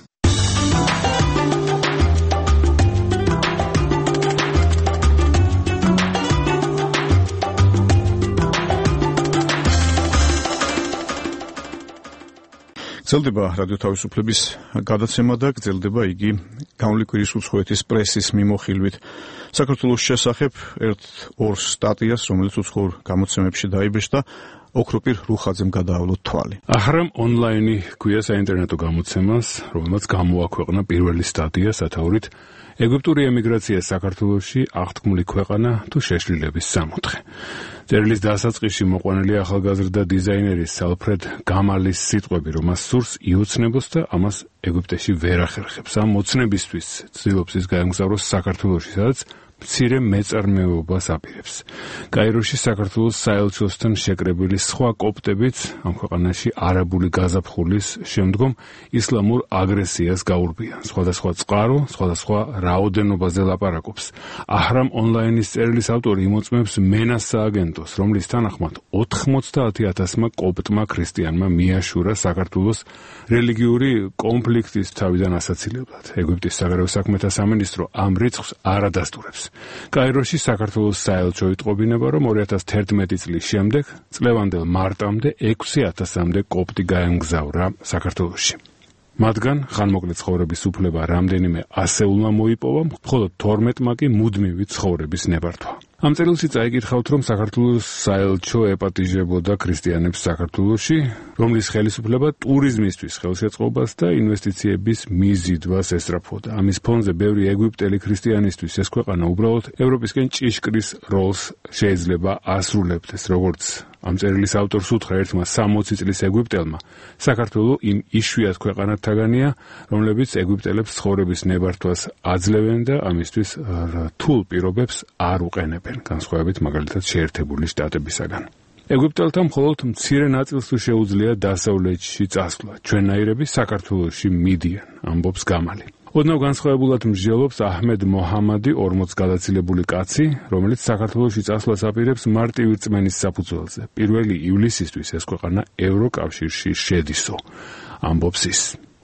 გრძელდება რადიო თავისუფლების გადაცემა და გრძელდება იგი გამული კვირის უცხოეთის პრესის მიმოხილვით. საქართველოს შესახებ ერთ-ორ სტატიას, რომელიც უცხოურ გამოცემებში დაიბეჭდა, ოქროპირ რუხაძემ გადაავლოთ თვალი. აჰრამ ონლაინი ქვია საინტერნეტო გამოცემას, რომელმაც გამოაქვეყნა პირველი სტატია სათაურით ეგვიპტური ემიგრაცია საქართველოში აღთქმული ქვეყანა თუ შეშლილების სამოთხე. წერილის დასაწყისში მოყვანილი ახალგაზრდა დიზაინერის ალფრედ გამალის სიტყვები, რომ მას სურს იოცნებოს და ამას ეგვიპტეში ვერ ახერხებს. ამ ოცნებისთვის ცდილობს ის გაემგზავროს საქართველოში, სადაც მცირე მეწარმეობას აპირებს. კაიროში საქართველოს საელჩოსთან შეკრებილი სხვა კოპტებიც ამ ქვეყანაში არაბული გაზაფხულის შემდგომ ისლამურ აგრესიას გაურბიან. სხვადასხვა წყარო, სხვადასხვა რაოდენობაზე ლაპარაკობს. აჰრამ ონლაინის წერილის ავტორი იმოწმებს მენას სააგენტოს, რომლის თანახმად 90,000-მა კოპტმა ქრისტიანმა მიაშურა საქართველოს რელიგიური კონფლიქტის თავიდან ასაცილებლად. ეგვიპტის საგარეო საქმეთა სამინისტრო ამ რიცხვს არ ადასტურებს. კაიროში საქართველოს საელჩო იტყობინება, რომ 2011 წლის შემდეგ წლევანდელ მარტამდე 6,000-მდე კოპტი გაემგზავრა საქართველოში. მათგან ხანმოკლე ცხოვრების უფლება რამდენიმე ასეულმა მოიპოვა, მხოლოდ 12-მა კი მუდმივი ცხოვრების ნებართვა. ამ წერილში წაიკითხავთ, რომ საქართველოს საელჩო ეპატიჟებოდა ქრისტიანებს საქართველოში, რომლის ხელისუფლება ტურიზმისთვის ხელშეწყობას და ინვესტიციების მიზიდვას ესწრაფვოდა. ამის ფონზე ბევრი ეგვიპტელი ქრისტიანისთვის ეს ქვეყანა უბრალოდ ევროპისკენ ჭიშკრის როლს შეიძლება ასრულებდეს, როგორც ამ წერილის ავტორს უთხრა ერთმა 60 წლის ეგვიპტელმა, საქართველო იმ იშვიათ ქვეყანათაგანია, რომლებიც ეგვიპტელებს ცხოვრების ნებართვას აძლევენ და ამისთვის რთულ პირობებს არ უყენებენ. განსხვავებით მაგალითად შეერთებული შტატებისაგან. ეგვიპტელთა მხოლოდ მცირე ნაწილს თუ შეუძლია დასავლეთში წასვლა. ჩვენნაირები საქართველოში მიდიან, ამბობს გამალი. ოდნავ განსხვავებულად მსჯელობს აჰმედ მოჰამადი, 40 გადაცილებული კაცი, რომელიც საქართველოში წასვლას აპირებს მარტივი რწმენის საფუძველზე. 1 ივლისისთვის ეს ქვეყანა ევროკავშირში შედისო, ამბობს ის.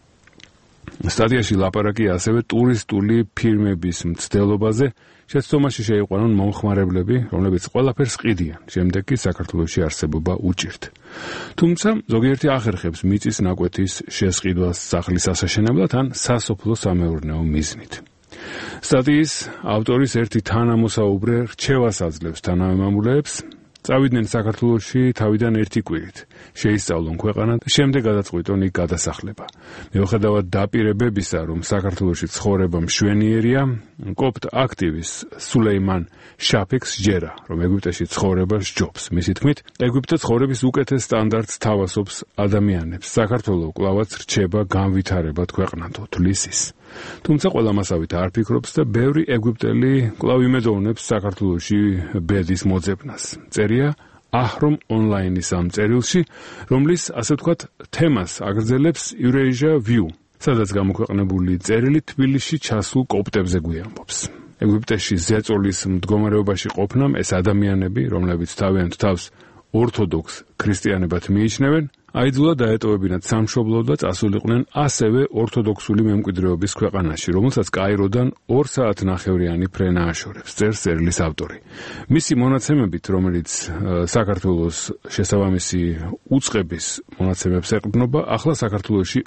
სტატიაში ლაპარაკია ასევე ტურისტული ფირმების მცდელობაზე, შეცდომაში შეიყვანონ მომხმარებლები, რომლებიც ყველაფერს ყიდიან, შემდეგ კი საქართველოში არსებობა უჭირთ. თუმცა ზოგიერთი ახერხებს მიწის ნაკვეთის შესყიდვას სახლის ასაშენებლად ან სასოფლო-სამეურნეო მიზნით. სტატიის ავტორის ერთი თანამოსაუბრე რჩევას აძლევს თანამემამულეებს, წავიდნენ საქართველოში თავიდან ერთი კვირით, შეისწავლონ ქვეყანა და შემდეგ გადაწყვიტონ იქ გადასახლება. მიუხედავად დაპირებებისა, რომ საქართველოში ცხოვრება მშვენიერია, კოპტ აქტივის სულეიმან შაფექს ჯერა, რომ ეგვიპტეში ცხოვრება სჯობს. მისი თქმით, ეგვიპტე ცხოვრების უკეთეს სტანდარტს თავასობს ადამიანებს. საქართველო კვლავაც რჩება განვითარებად ქვეყნად, თვლის ის. თუმცა ყველა მასავით არ ფიქრობს და ბევრი ეგვიპტელი კვლავ იმედოვნებს საქართველოში ბედის მოძებნას. წერია აჰრამ ონლაინის ამ წერილში, რომლის ასე ვთქვათ თემას აგრძელებს Eurasia View, სადაც გამოქვეყნებული წერილი თბილისში ჩასულ კოპტებზე გვიამბობს. ეგვიპტეში ზეწოლის მდგომარეობაში ყოფნამ ეს ადამიანები, რომლებიც თავიანთ თავს ორთოდოქს ქრისტიანებად მიიჩნევენ, აიძულა დაეტოვებინათ სამშობლო და წასულიყვნენ ასევე ორთოდოქსული მემკვიდრეობის ქვეყანაში, რომელსაც კაიროდან 2 საათნახევრიანი ფრენა აშორებს, წერს წერილის ავტორი. მისი მონაცემებით, რომელიც საქართველოს შესაბამისი უწყების მონაცემებს ეყრდნობა, ახლა საქართველოში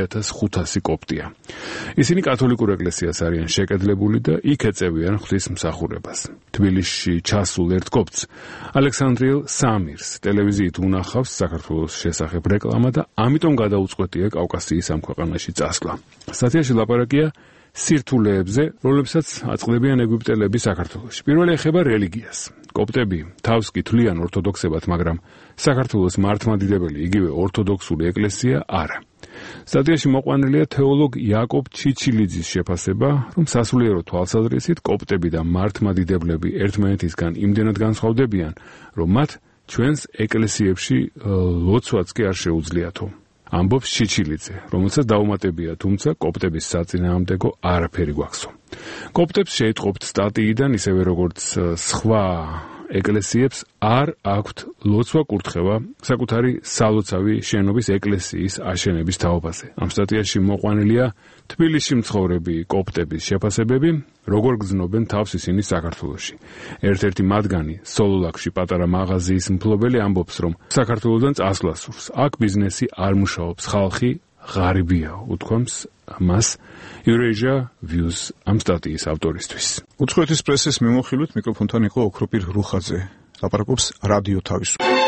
2500 კოპტია. ისინი კათოლიკურ ეკლესიას არიან შეკედლებული და იქ ეწევიან ღვთისმსახურებას. თბილისში ჩასულ ერთ კოპტს ალექსანდრიელ სამირს ტელევიზიით უნახავს საქართველოს შესახებ რეკლამა და ამიტომ გადაუწყვეტია კავკასიის ამ ქვეყანაში წასვლა. სტატიაში ლაპარაკია სირთულეებზე, რომლებსაც აწყდებიან ეგვიპტელები საქართველოში. პირველი ეხება რელიგიას. კოპტები თავს კი თვლიან ორთოდოქსებად, მაგრამ საქართველოს მართლმადიდებელი იგივე ორთოდოქსული ეკლესია არა. სტატიაში მოყვანილია თეოლოგ იაკობ ჩიჩილიძის შეფასება, რომ სასულიერო თვალსაზრისით კოპტები და მართლმადიდებლები ერთმანეთისგან იმდენად განსხვავდებიან, რომ მათ ჩვენს ეკლესიებში ლოცვაც კი არ შეუძლიათო. ამბობს ჩიჩილიძე, რომელსაც დაუმატებია, თუმცა კოპტების საწინააღმდეგო არაფერი გვაქვსო. კოპტებს შეიტყობთ სტატიიდან, ისევე როგორც სხვა ეკლესიებს არ აქვთ ლოცვა კურთხევა საკუთარი სალოცავი შენობის ეკლესიის აშენების თაობაზე. ამ სტატიაში მოყვანილია თბილისში მცხოვრები კოპტების შეფასებები, როგორ გრძნობენ თავს ისინი საქართველოში. ერთ-ერთი მათგანი, სოლოლაკში პატარა მაღაზიის მფლობელი, ამბობს, რომ საქართველოდან წასვლა სურს. აქ ბიზნესი არ მუშაობს, ხალხი ღარიბია, უთქვამს მას Eurasia Views ამ სტატიის ავტორისთვის. უცხოეთის პრესის მიმოხილვით მიკროფონთან იყო ოქროპირ რუხაძე. ლაპარაკობს რადიო თავისუფლება.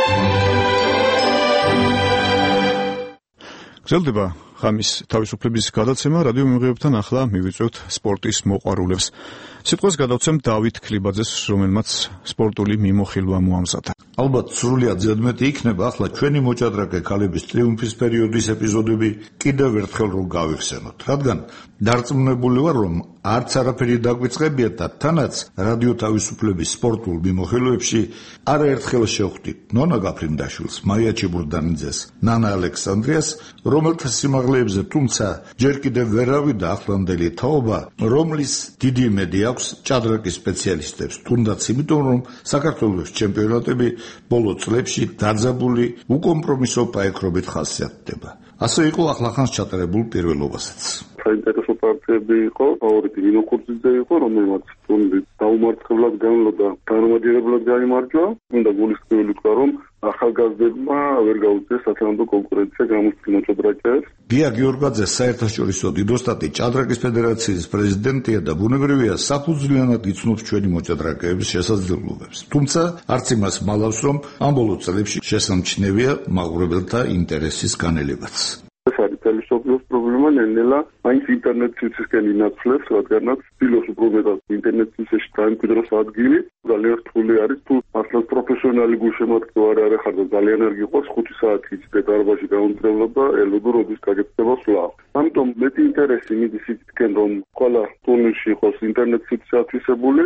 გრძელდება ღამის თავისუფლების გადაცემა. რადიო მიმღებებთან ახლა მივიწვევთ სპორტის მოყვარულებს. სიტყვას გადავცემ დავით ქლიბაძეს, რომელმაც სპორტული მიმოხილვა მოამზადა. ალბათ სრულიად ზედმეტი იქნება ახლა ჩვენი მოჭადრაკე ქალების ტრიუმფის პერიოდის ეპიზოდები კიდევ ერთხელ რომ გავიხსენოთ, რადგან დარწმუნებული ვარ, რომ არც არაფერი დაგვიწყებიათ და თანაც რადიო თავისუფლების სპორტულ მიმოხილვებში არაერთხელ შევხვდით ნონა გაფრინდაშვილს, მაია ჩიბურდანიძეს, ნანა ალექსანდრიას, რომელთა სიმაღლეებზე თუმცა ჯერ კიდევ ვერ ავიდა ახლანდელი თაობა, რომლის დიდი იმედი აქვს ჭადრაკის სპეციალისტებს, თუნდაც იმიტომ, რომ საქართველოს ჩემპიონატები ბოლო წლებში დაძაბული უკომპრომისო პაექრობით ხასიათდება. ასე იყო ახლახანს ჩატარებულ პირველობასაც. საინტერესო პარტიები იყო, ფავორიტი ნინო კურძიძე იყო, რომელმაც ტურნირი დაუმარცხებლად განვლო და განმადირებლად გაიმარჯვა. უნდა გულისხმობ ვთქვა, რომ ახალგაზრდებმა ვერ გაუწიეს სათანადო კონკურენცია გამოსცილ მოჭადრაკეებს. გია გიორგაძე საერთაშორისო დიდოსტატი ჭადრაკის ფედერაციის პრეზიდენტია და ბუნებრივია საფუძვლიანად იცნობს ჩვენი მოჭადრაკეების შესაძლებლობებს. თუმცა არც იმას მალავს, რომ ამ ბოლო წლებში შესამჩნევია მაყურებელთა ინტერესის განელებაც. ეს არის თელესოფიოს პრობლემა, ნელ-ნელა მაინც ინტერნეტისკენ ინაცვლებს, რადგანაც ცდილობს უფრო მეტად ინტერნეტისში დაიმკვიდროს ადგილი. ძალიან რთული არის თუ ასლად პროფესიონალი გულშემატკივარი არ ხარ და ძალიან არ გიყვარს 5 საათი იცდე დარბაზში გაუნწრებლად და ელოდო როდის გაგეცდება სვლა. ამიტომ მეტი ინტერესი მიდის იქითკენ, რომ ყველა ტურნირში იყოს ინტერნეტით შეათვისებული.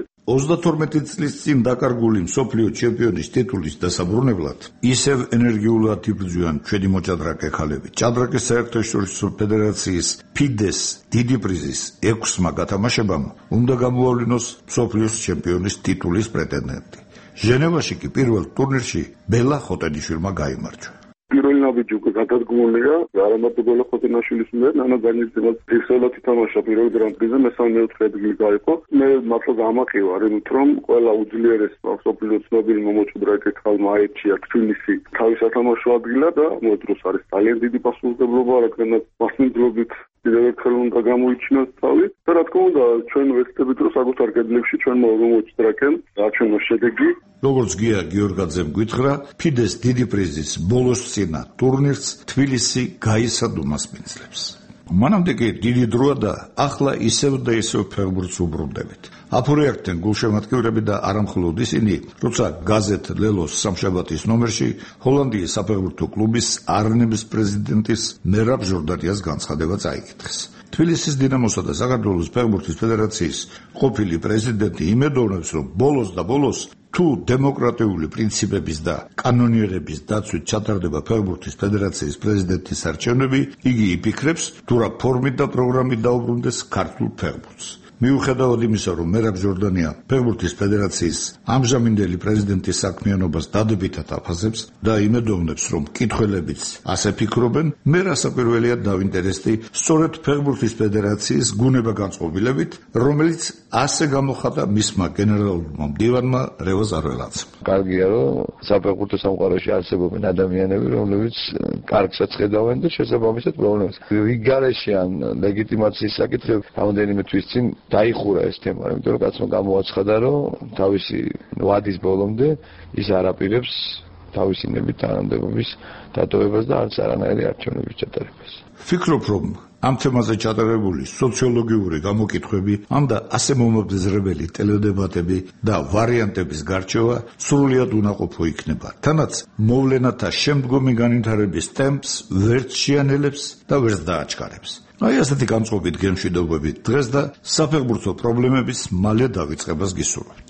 32 წლის წინ დაკარგული მსოფლიო ჩემპიონის ტიტულის დასაბრუნებლად ისევ ენერგიულად იბრძვიან ჩვენი მოჭადრაკე ქალები. ჭადრაკის საერთაშორისო ფედერაციის ფიდეს დიდი პრიზის 6-მა გათამაშებამ უნდა გამოავლინოს მსოფლიოს ჩემპიონის ტიტულის პრეტენდენტი. ჟენევაში კი პირველ ტურნირში ბელა ხოტენიშვილმა გაიმარჯვა. პირველი ნაბიჯი უკვე გადადგმულია, არამარტო ბელა ხოტენიშვილის მიერ, ნანა განიძებაც ფიქსელად ითამაშა პირველ გრან-პრიზე, მესამე-მეოთხე ადგილი გაიყო. მე მართლა გამაყივა, რომ ყველა უძლიერეს მსოფლიო ცნობილი მოჭადრაკე ქალმა აირჩია თბილისი თავის სათამაშო ადგილად და მოედროს არის ძალიან დიდი პასუხისმგებლობა, რადგანაც მასპინძლობით კიდევ ერთხელ უნდა გამოიჩინოს თავი და რა თქმა უნდა ჩვენ ვეცდებით რომ საკუთარ კედლებში ჩვენ მოჭადრაკემ დააჩვენოს შედეგი. როგორც გია გიორგაძემ გითხრა, ფიდეს დიდი პრიზის ბოლოს წინა ტურნირს თბილისი გაისადო მასპინძლებს. მანამდე კი დიდი დროა და ახლა ისევ და ისევ ფეხბურთს უბრუნდებით. აფურიაქდნენ გულშემატკივრები და არამხოლოდ ისინი, როცა გაზეთ ლელოს სამშაბათის ნომერში ჰოლანდიის საფეხბურთო კლუბის არნემის პრეზიდენტის მერაბ ჟორდანიას განცხადება წაიკითხეს. თბილისის დინამოსა და საქართველოს ფეხბურთის ფედერაციის ყოფილი პრეზიდენტი იმედოვნებს, რომ ბოლოს და ბოლოს თუ დემოკრატიული პრინციპების და კანონიერების დაცვით ჩატარდება ფეხბურთის ფედერაციის პრეზიდენტის არჩევნები, იგი იფიქრებს, თუ რა ფორმით და პროგრამით დაუბრუნდეს ქართულ ფეხბურთს. მიუხედავად იმისა, რომ მერაბ ჟორდანია ფეხბურთის ფედერაციის ამჟამინდელი პრეზიდენტის საქმიანობას დადებითად აფასებს და იმედოვნებს, რომ მკითხველებიც ასე ფიქრობენ, მე რასაკვირველია დავინტერესდი სწორედ ფეხბურთის ფედერაციის გუნება-განწყობილებით, რომელიც ასე გამოხატა მისმა გენერალურმა მდივანმა რევაზ არველაძემ. კარგია, რომ საფეხბურთო სამყაროში არსებობენ ადამიანები, რომლებიც კარგსაც ხედავენ და შესაბამისად პრობლემას. ვიგარეში ან ლეგიტიმაციის საკითხები რამოდენიმე თვის წინ დაიხურა ეს თემა, იმიტომ რომ კაცმა გამოაცხადა, რომ თავისი ვადის ბოლომდე ის არ აპირებს თავისი ნებით თანამდებობის დატოვებას და არც არანაირი არჩევნების ჩატარებას. ვფიქრობ, რომ ამ თემაზე ჩატარებული სოციოლოგიური გამოკითხვები, ამ და ასე მომაბრძრებელი ტელედებატები და ვარიანტების გარჩევა სრულიად უნაყოფო იქნება. თანაც მოვლენათა შემდგომი განვითარების ტემპს ვერც შეანელებს და ვერც დააჩქარებს. აი ასეთი განწყობით გემშვიდობებით დღეს და საფეხბურთო პრობლემების მალე დავიწყებას გისურვებთ.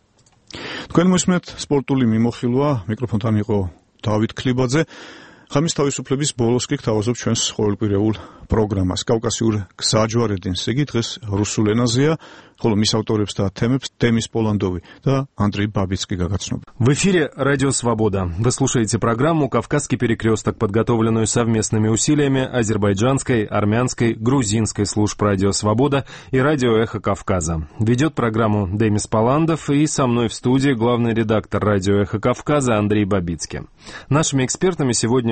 თქვენ მოსმენთ სპორტული მიმოხილვა, მიკროფონთან იყო დავით ქლიბაძე. ღამის თავისუფლების ბოლოს კი გთავაზობ ჩვენს ყოველკვირეულ პროგრამას. კავკასიურ გზაჯვარედინს იგი დღეს რუსულ ენაზეა, ხოლო მის ავტორებს და თემებს Демис Поландови და Андрей Бабицкий гагацноб. В эфире Радио Свобода. Вы слушаете программу «Кавказский перекресток», подготовленную совместными усилиями азербайджанской, армянской, грузинской служб Радио Свобода и Радио Эхо Кавказа. Ведет программу Демис Поландов и со мной в студии главный редактор Радио Эхо Кавказа Андрей Бабицкий. Нашими экспертами сегодня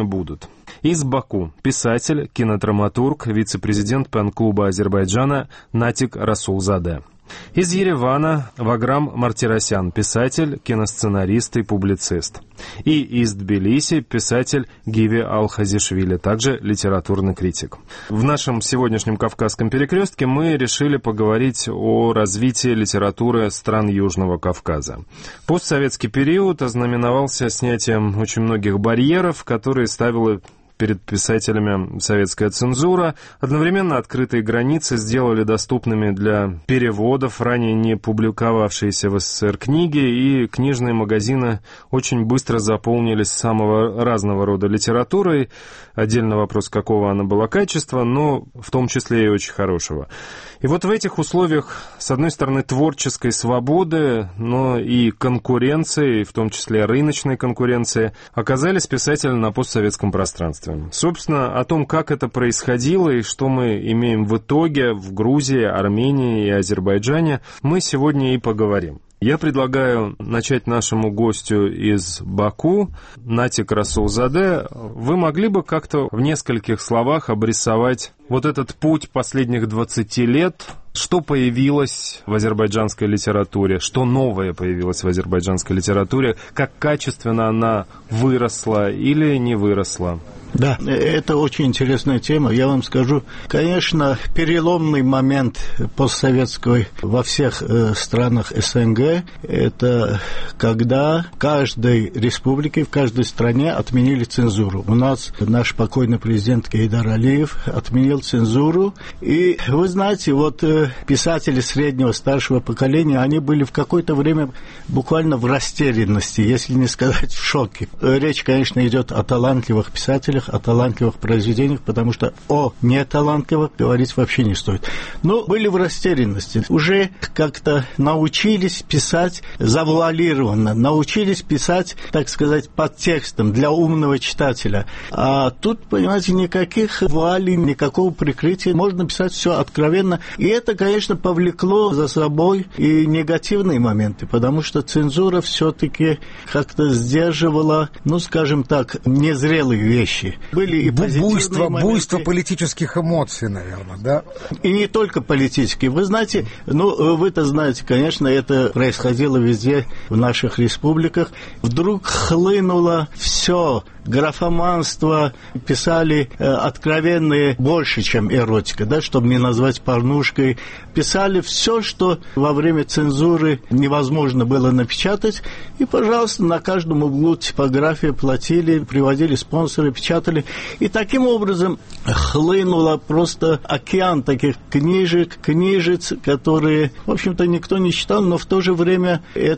будут. Из Баку писатель, кинодраматург, вице-президент пен-клуба Азербайджана Натик Расулзаде. Из Еревана Ваграм Мартиросян, писатель, киносценарист и публицист. И из Тбилиси писатель Гиви Алхазишвили, также литературный критик. В нашем сегодняшнем «Кавказском перекрестке» мы решили поговорить о развитии литературы стран Южного Кавказа. Постсоветский период ознаменовался снятием очень многих барьеров, которые ставила перед писателями советская цензура. Одновременно открытые границы сделали доступными для переводов ранее не публиковавшиеся в СССР книги, и книжные магазины очень быстро заполнились самого разного рода литературой. Отдельный вопрос, какого она была качества, но в том числе и очень хорошего. И вот в этих условиях, с одной стороны, творческой свободы, но и конкуренции, в том числе рыночной конкуренции, оказались писатели на постсоветском пространстве. Собственно, о том, как это происходило и что мы имеем в итоге в Грузии, Армении и Азербайджане, мы сегодня и поговорим. Я предлагаю начать нашему гостю из Баку, Натик Расулзаде. Вы могли бы как-то в нескольких словах обрисовать вот этот путь последних 20 лет, что появилось в азербайджанской литературе, что новое появилось в азербайджанской литературе, как качественно она выросла или не выросла? Да, это очень интересная тема. Я вам скажу, конечно, переломный момент постсоветской во всех странах СНГ, это когда в каждой республике, в каждой стране отменили цензуру. У нас наш покойный президент Гейдар Алиев отменил цензуру. И вы знаете, вот писатели среднего, старшего поколения, они были в какое-то время буквально в растерянности, если не сказать в шоке. Речь, конечно, идет о талантливых писателях, о талантливых произведениях, потому что о неталантливых говорить вообще не стоит. Но были в растерянности. Уже как-то научились писать завуалированно, научились писать, так сказать, под текстом для умного читателя. А тут, понимаете, никаких вуалей, никакого прикрытия. Можно писать все откровенно. И это, конечно, повлекло за собой и негативные моменты, потому что цензура все-таки как-то сдерживала, ну, скажем так, незрелые вещи. Были и позитивные моменты. Буйство политических эмоций, наверное, да? И не только политические. Вы знаете, ну, вы-то знаете, конечно, это происходило везде в наших республиках. Вдруг хлынуло все. Графоманство, писали откровенные больше, чем эротика, да, чтобы не назвать порнушкой. Писали все, что во время цензуры невозможно было напечатать. И, пожалуйста, на каждом углу типография платили, приводили спонсоры, печатали. И таким образом хлынуло просто океан таких книжек, книжец, которые, в общем-то, никто не читал, но в то же время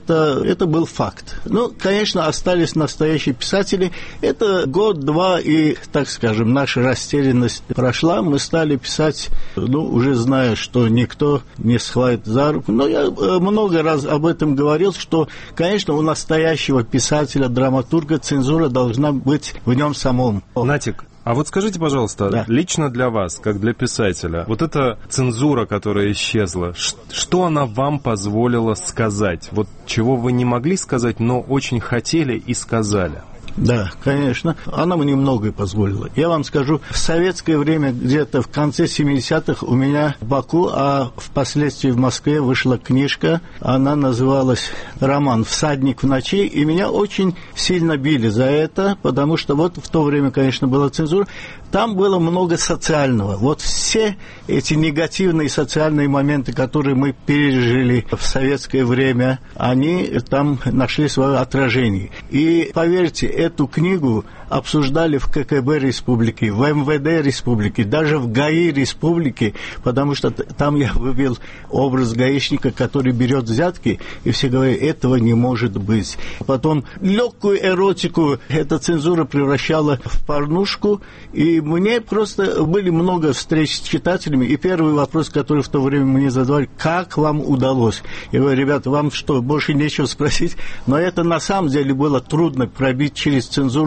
это был факт. Ну, конечно, остались настоящие писатели. Это год-два, и, так скажем, наша растерянность прошла. Мы стали писать, ну, уже зная, что никто не схватит за руку. Но я много раз об этом говорил, что, конечно, у настоящего писателя, драматурга цензура должна быть в нем самом. Натик, а вот скажите, пожалуйста, да, лично для вас, как для писателя, вот эта цензура, которая исчезла, что она вам позволила сказать? Вот чего вы не могли сказать, но очень хотели и сказали? Да, конечно. Она мне многое позволила. Я вам скажу, в советское время, где-то в конце 70-х, у меня в Баку, а впоследствии в Москве вышла книжка. Она называлась роман «Всадник в ночи», и меня очень сильно били за это, потому что вот в то время, конечно, была цензура. Там было много социального. Вот все эти негативные социальные моменты, которые мы пережили в советское время, они там нашли свое отражение. И, поверьте, эту книгу обсуждали в КГБ республики, в МВД республики, даже в ГАИ республики, потому что там я вывел образ гаишника, который берет взятки, и все говорят, этого не может быть. Потом легкую эротику эта цензура превращала в порнушку, и мне просто были много встреч с читателями, и первый вопрос, который в то время мне задавали, как вам удалось? Я говорю, ребята, вам что, больше нечего спросить? Но это на самом деле было трудно пробить через цензуру такую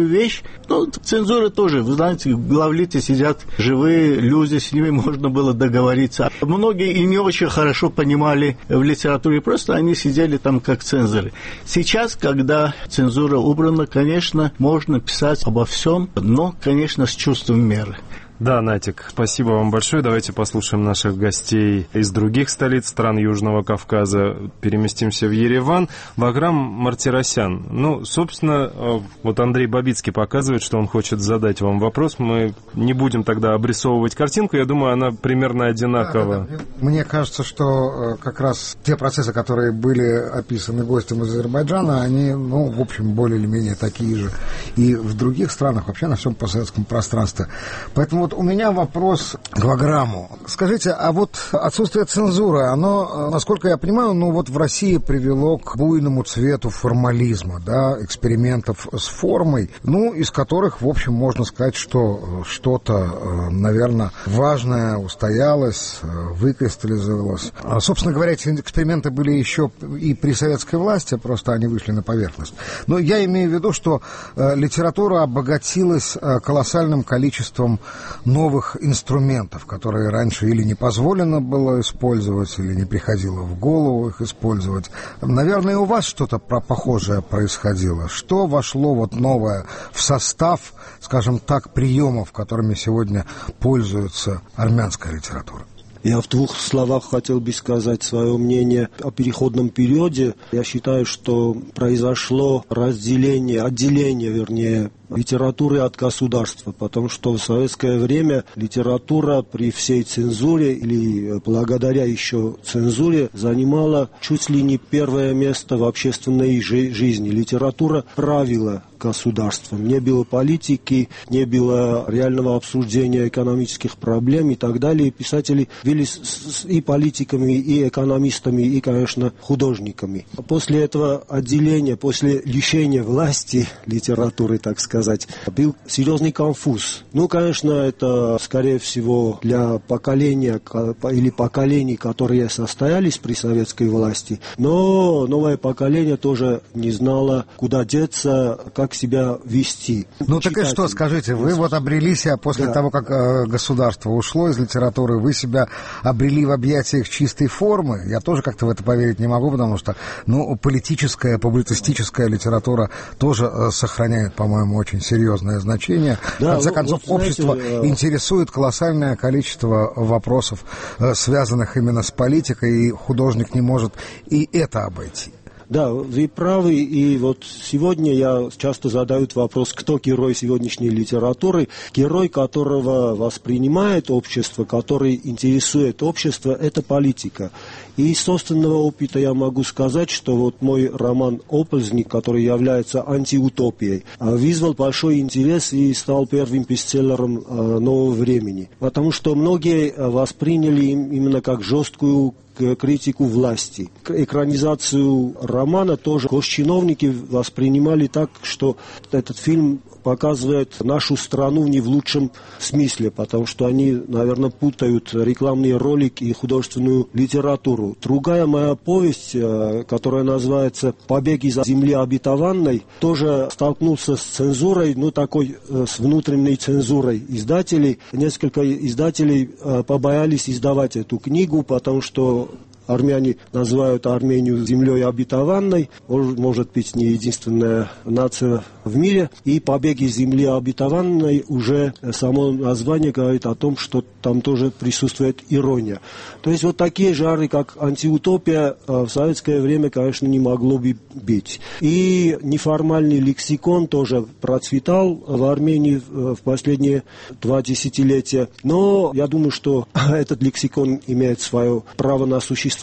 такую вещь. Ну, цензура тоже, вы знаете, в главлите сидят живые люди, с ними можно было договориться. Многие и не очень хорошо понимали в литературе, просто они сидели там как цензоры. Сейчас, когда цензура убрана, конечно, можно писать обо всем, но, конечно, с чувством меры. Да, Натик, спасибо вам большое. Давайте послушаем наших гостей из других столиц стран Южного Кавказа. Переместимся в Ереван. Баграм Мартиросян. Ну, собственно, вот Андрей Бабицкий показывает, что он хочет задать вам вопрос. Мы не будем тогда обрисовывать картинку. Я думаю, она примерно одинакова. Да. Мне кажется, что как раз те процессы, которые были описаны гостем из Азербайджана, они, ну, в общем, более или менее такие же и в других странах, вообще на всем постсоветском пространстве. Поэтому вот у меня вопрос к Баграму. Скажите, а вот отсутствие цензуры, оно, насколько я понимаю, ну вот в России привело к буйному цвету формализма, да, экспериментов с формой, ну, из которых, в общем, можно сказать, что что-то, наверное, важное устоялось, выкристаллизовалось. Собственно говоря, эти эксперименты были еще и при советской власти, просто они вышли на поверхность. Но я имею в виду, что литература обогатилась колоссальным количеством новых инструментов, которые раньше или не позволено было использовать, или не приходило в голову их использовать. Наверное, у вас что-то похожее происходило. Что вошло вот новое в состав, скажем так, приемов, которыми сегодня пользуется армянская литература? Я в двух словах хотел бы сказать свое мнение о переходном периоде. Я считаю, что произошло отделение литературы от государства, потому что в советское время литература при всей цензуре или благодаря еще цензуре занимала чуть ли не первое место в общественной жизни. Литература правила государством. Не было политики, не было реального обсуждения экономических проблем и так далее. Писатели были и политиками, и экономистами, и, конечно, художниками. После этого отделения, после лишения власти литературы, так сказать, был серьезный конфуз. Ну, конечно, это, скорее всего, для поколения или поколений, которые состоялись при советской власти, но новое поколение тоже не знало, куда деться, как себя вести. Ну, так и что, скажите, вы вот обрели себя после того, как государство ушло из литературы, вы себя обрели в объятиях чистой формы. Я тоже как-то в это поверить не могу, потому что, ну, политическая, публицистическая литература тоже сохраняет, по-моему, очень серьезное значение. Да, в конце концов, общество интересует колоссальное количество вопросов, связанных именно с политикой, и художник не может и это обойти. Да, вы правы, и вот сегодня я часто задают вопрос, кто герой сегодняшней литературы. Герой, которого воспринимает общество, который интересует общество, это политика. И из собственного опыта я могу сказать, что вот мой роман «Оползник», который является антиутопией, вызвал большой интерес и стал первым бестселлером нового времени. Потому что многие восприняли именно как жесткую критику власти. Экранизацию романа тоже госчиновники воспринимали так, что этот фильм показывает нашу страну не в лучшем смысле, потому что они, наверное, путают рекламные ролики и художественную литературу. Другая моя повесть, которая называется «Побег из земли обетованной», тоже столкнулся с цензурой, ну, такой, с внутренней цензурой издателей. Несколько издателей побоялись издавать эту книгу, потому что армяне называют Армению землей обетованной, может быть, не единственная нация в мире. И «Побег из земли обетованной» уже само название говорит о том, что там тоже присутствует ирония. То есть вот такие жанры, как антиутопия, в советское время, конечно, не могло бы быть. И неформальный лексикон тоже процветал в Армении в последние 2 десятилетия. Но я думаю, что этот лексикон имеет свое право на существование,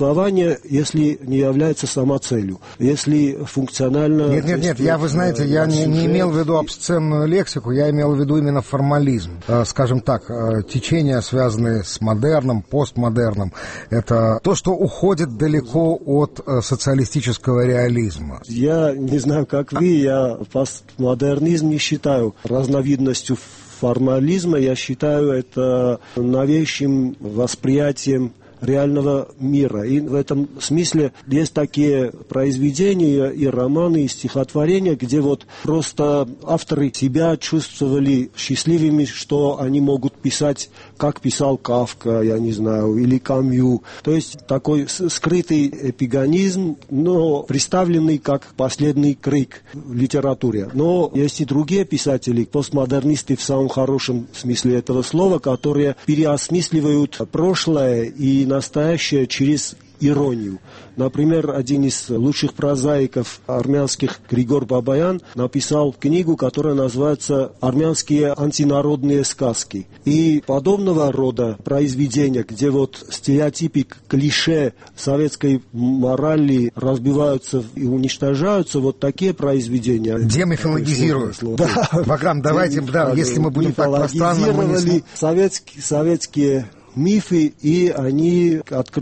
если не является самоцелью, если функционально... Нет, вы знаете, я не имел в виду обсценную лексику, я имел в виду именно формализм. Скажем так, течения, связанные с модерном, постмодерном, это то, что уходит далеко от социалистического реализма. Я не знаю, как вы, я постмодернизм не считаю разновидностью формализма, я считаю это новейшим восприятием реального мира. И в этом смысле есть такие произведения и романы, и стихотворения, где вот просто авторы себя чувствовали счастливыми, что они могут писать, как писал Кафка, я не знаю, или Камю. То есть такой скрытый эпигонизм, но представленный как последний крик в литературе. Но есть и другие писатели, постмодернисты в самом хорошем смысле этого слова, которые переосмысливают прошлое и настоящее через иронию. Например, один из лучших прозаиков армянских, Григор Бабаян, написал книгу, которая называется «Армянские антинародные сказки». И подобного рода произведения, где вот стереотипы, клише советской морали разбиваются и уничтожаются, вот такие произведения. Демифологизируют. Да. Ваграм, давайте, если мы будем так пространно... Советские мифы, и они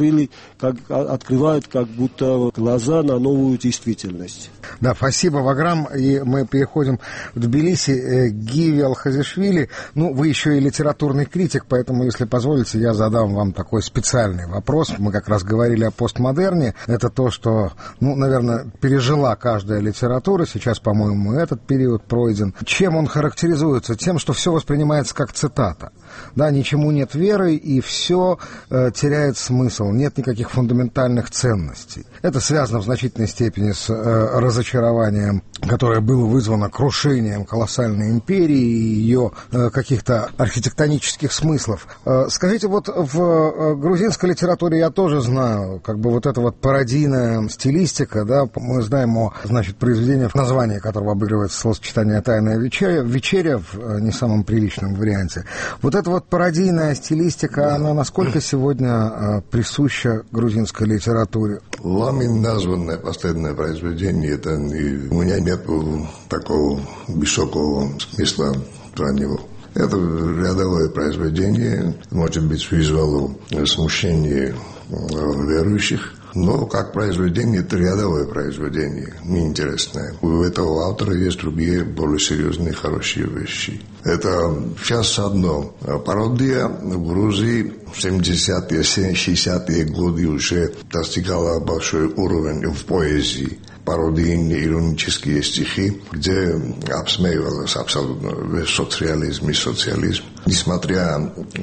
открывают как будто глаза на новую действительность. Да, спасибо, Ваграм. И мы переходим в Тбилиси. Гиви Алхазишвили, вы еще и литературный критик, поэтому, если позволите, я задам вам такой специальный вопрос. Мы как раз говорили о постмодерне. Это то, что, наверное, пережила каждая литература. Сейчас, по-моему, этот период пройден. Чем он характеризуется? Тем, что все воспринимается как цитата. Да, ничему нет веры, и все теряет смысл, нет никаких фундаментальных ценностей. Это связано в значительной степени с разочарованием, которое было вызвано крушением колоссальной империи и ее каких-то архитектонических смыслов. Скажите, вот в грузинской литературе я тоже знаю, вот эта вот пародийная стилистика, да, мы знаем о, произведениях, название которого обыгрывается словосочетание «Тайная вечеря» в не самом приличном варианте. Вот эта вот пародийная стилистика, она насколько сегодня присуща грузинской литературе? Вами названное последнее произведение, это у меня нет такого высокого смысла про него. Это рядовое произведение, может быть, вызвало смущение верующих, но как произведение, это рядовое произведение, неинтересное. У этого автора есть другие, более серьезные, хорошие вещи. Это сейчас одно. Пародия в Грузии в 70-е, 60-е годы уже достигала большой уровень в поэзии. Пародийные иронические стихи, где обсмеивалось абсолютно весь социализм и социализм. Несмотря,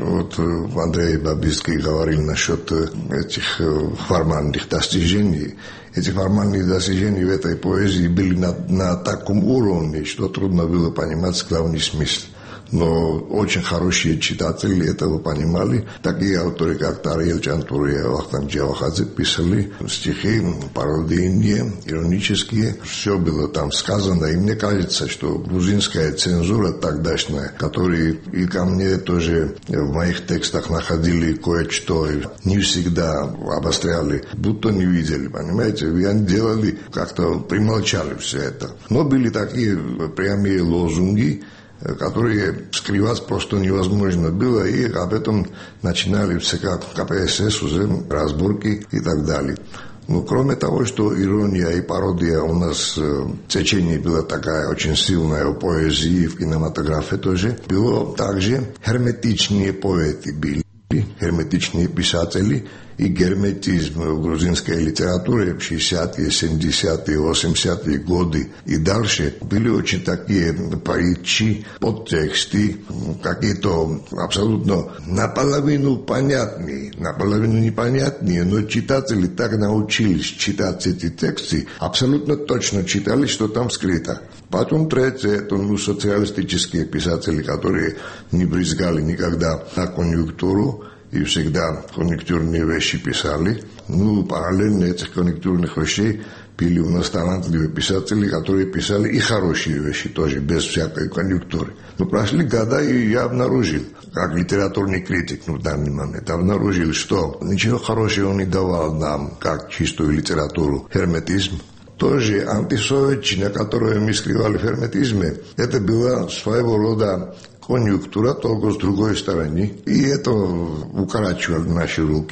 Андрей Бабицкий говорил насчет этих формальных достижений. Эти формальные достижения в этой поэзии были на таком уровне, что трудно было понимать главный смысл. Но очень хорошие читатели этого понимали. Такие авторы, как Тариел Чантур и Вахтанг Джавахадзе, писали стихи пародийные, иронические. Все было там сказано. И мне кажется, что грузинская цензура тогдашняя, которую и ко мне тоже в моих текстах находили кое-что, не всегда обостряли, будто не видели, понимаете? Они делали, как-то примолчали все это. Но были такие прямые лозунги, которые скрывать просто невозможно было, и об этом начинали все как КПСС, уже разборки и так далее. Но кроме того, что ирония и пародия у нас в течение была такая очень сильная в поэзии, в кинематографе тоже, было также герметичные поэты были, герметичные писатели, и герметизм в грузинской литературе в 60-е, 70-е, 80-е годы и дальше были очень такие притчи, подтексты, какие-то абсолютно наполовину понятные, наполовину непонятные, но читатели так научились читать эти тексты, абсолютно точно читали, что там скрыто. Потом третье, это социалистические писатели, которые не брезгали никогда на конъюнктуру, и всегда конъюнктурные вещи писали. Параллельно этих конъюнктурных вещей были у нас талантливые писатели, которые писали и хорошие вещи тоже, без всякой конъюнктуры. Но прошли года, и я обнаружил, как литературный критик в данный момент, обнаружил, что ничего хорошего не давал нам, как чистую литературу, герметизм. Тоже антисоветчина, которую мы скрывали в герметизме, это была своего рода конъюнктура, только с другой стороны. И это укорачивало наши руки.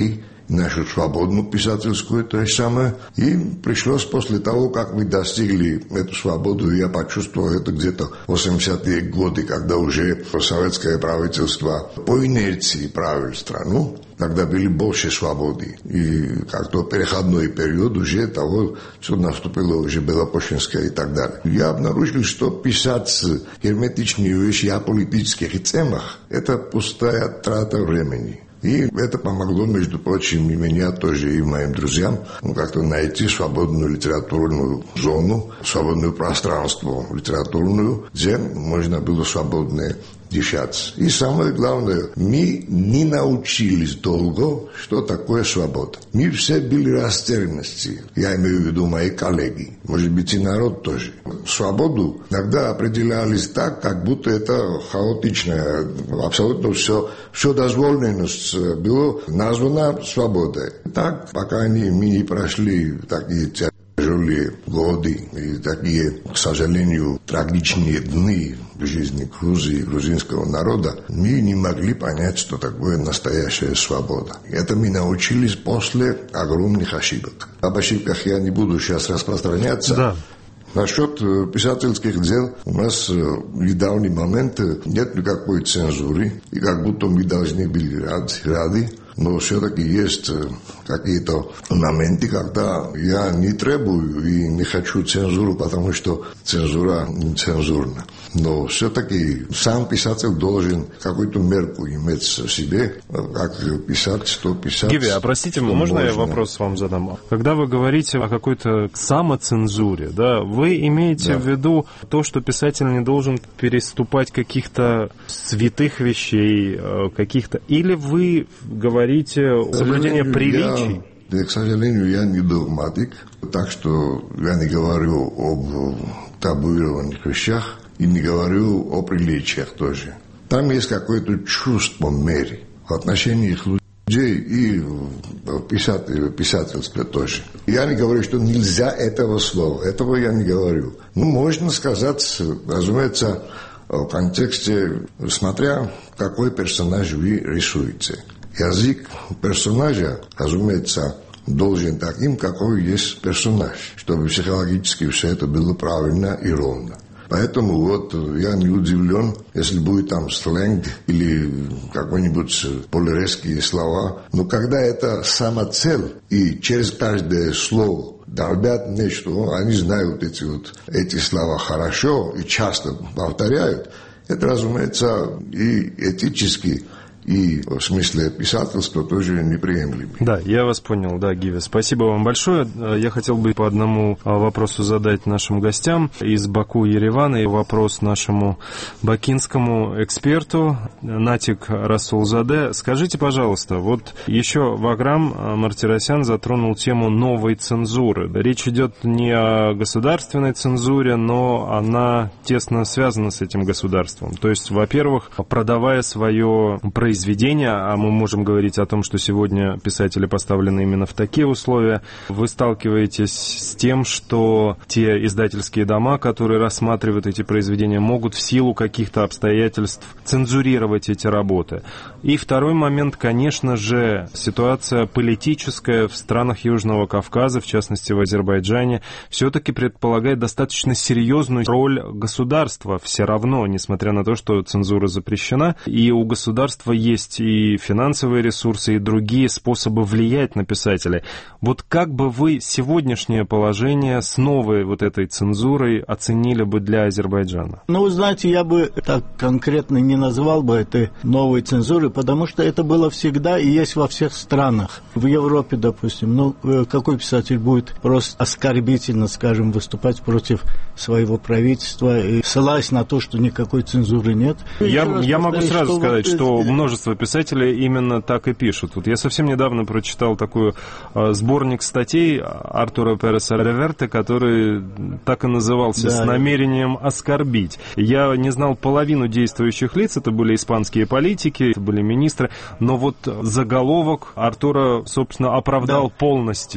нашу свободную писательскую, то же самое. И пришлось после того, как мы достигли эту свободу, я почувствовал это где-то в 80-е годы, когда уже советское правительство по инерции правило страну, тогда были больше свободы. И как-то переходной период уже того, что наступило уже Белопошинское и так далее. Я обнаружил, что писать герметичные вещи о политических темах – это пустая трата времени. И это помогло, между прочим, и меня тоже, и моим друзьям, как-то найти свободную литературную зону, свободное пространство литературную, где можно было свободно дышать. И самое главное, мы не научились долго, что такое свобода. Мы все были растерянности. Я имею в виду мои коллеги, может быть, и народ тоже. Свободу иногда определялись так, как будто это хаотичное, абсолютно все дозволенность было названо свободой. Так, пока мы не прошли такие тяжелые годы и такие, к сожалению, трагичные дни в жизни Грузии, грузинского народа, мы не могли понять, что такое настоящая свобода. Это мы научились после огромных ошибок. Об ошибках я не буду сейчас распространяться. Да. Насчет писательских дел у нас в недавний момент нет никакой цензуры, и как будто мы должны быть рады. Но все-таки есть какие-то моменты, когда я не требую и не хочу цензуру, потому что цензура не цензурна. Но все-таки сам писатель должен какую-то мерку иметь в себе, как писать, что писать. Гиви, а простите, можно я вопрос вам задам? Когда вы говорите о какой-то самоцензуре, да, вы имеете в виду то, что писатель не должен переступать каких-то святых вещей, каких-то... Или вы говорите о соблюдении приличий? К сожалению, я не догматик, так что я не говорю об табуированных вещах и не говорю о приличиях тоже. Там есть какое-то чувство меры в отношении людей и в писательстве тоже. Я не говорю, что нельзя этого слова, этого я не говорю. Ну, можно сказать, разумеется, в контексте, смотря какой персонаж вы рисуете. Язык персонажа, разумеется, должен таким, какой есть персонаж, чтобы психологически все это было правильно и ровно. Поэтому вот я не удивлен, если будет там сленг или какой-нибудь более резкие слова. Но когда это самоцель, и через каждое слово долбят нечто, они знают эти слова хорошо и часто повторяют, это, разумеется, и этически, и в смысле писательства тоже неприемлемо. Да, я вас понял, да, Гиви. Спасибо вам большое. Я хотел бы по одному вопросу задать нашим гостям из Баку, Еревана, и вопрос нашему бакинскому эксперту Натик Расулзаде. Скажите, пожалуйста, вот еще Ваграм Мартиросян затронул тему новой цензуры. Речь идет не о государственной цензуре, но она тесно связана с этим государством. То есть, во-первых, продавая свое произведение, а мы можем говорить о том, что сегодня писатели поставлены именно в такие условия, вы сталкиваетесь с тем, что те издательские дома, которые рассматривают эти произведения, могут в силу каких-то обстоятельств цензурировать эти работы. И второй момент, конечно же, ситуация политическая в странах Южного Кавказа, в частности в Азербайджане, все-таки предполагает достаточно серьезную роль государства все равно, несмотря на то, что цензура запрещена, и у государства есть и финансовые ресурсы, и другие способы влиять на писателей. Вот как бы вы сегодняшнее положение с новой вот этой цензурой оценили бы для Азербайджана? Ну, вы знаете, я бы так конкретно не назвал бы этой новой цензуры, потому что это было всегда и есть во всех странах. В Европе, допустим, ну, какой писатель будет просто оскорбительно, скажем, выступать против своего правительства, и ссылаясь на то, что никакой цензуры нет? Я могу сразу сказать, что множество писателей именно так и пишут. Вот я совсем недавно прочитал такой сборник статей Артура Переса Реверте, который так и назывался, «С намерением оскорбить». Я не знал половину действующих лиц, это были испанские политики, это были министры, но вот заголовок Артура, собственно, оправдал полностью.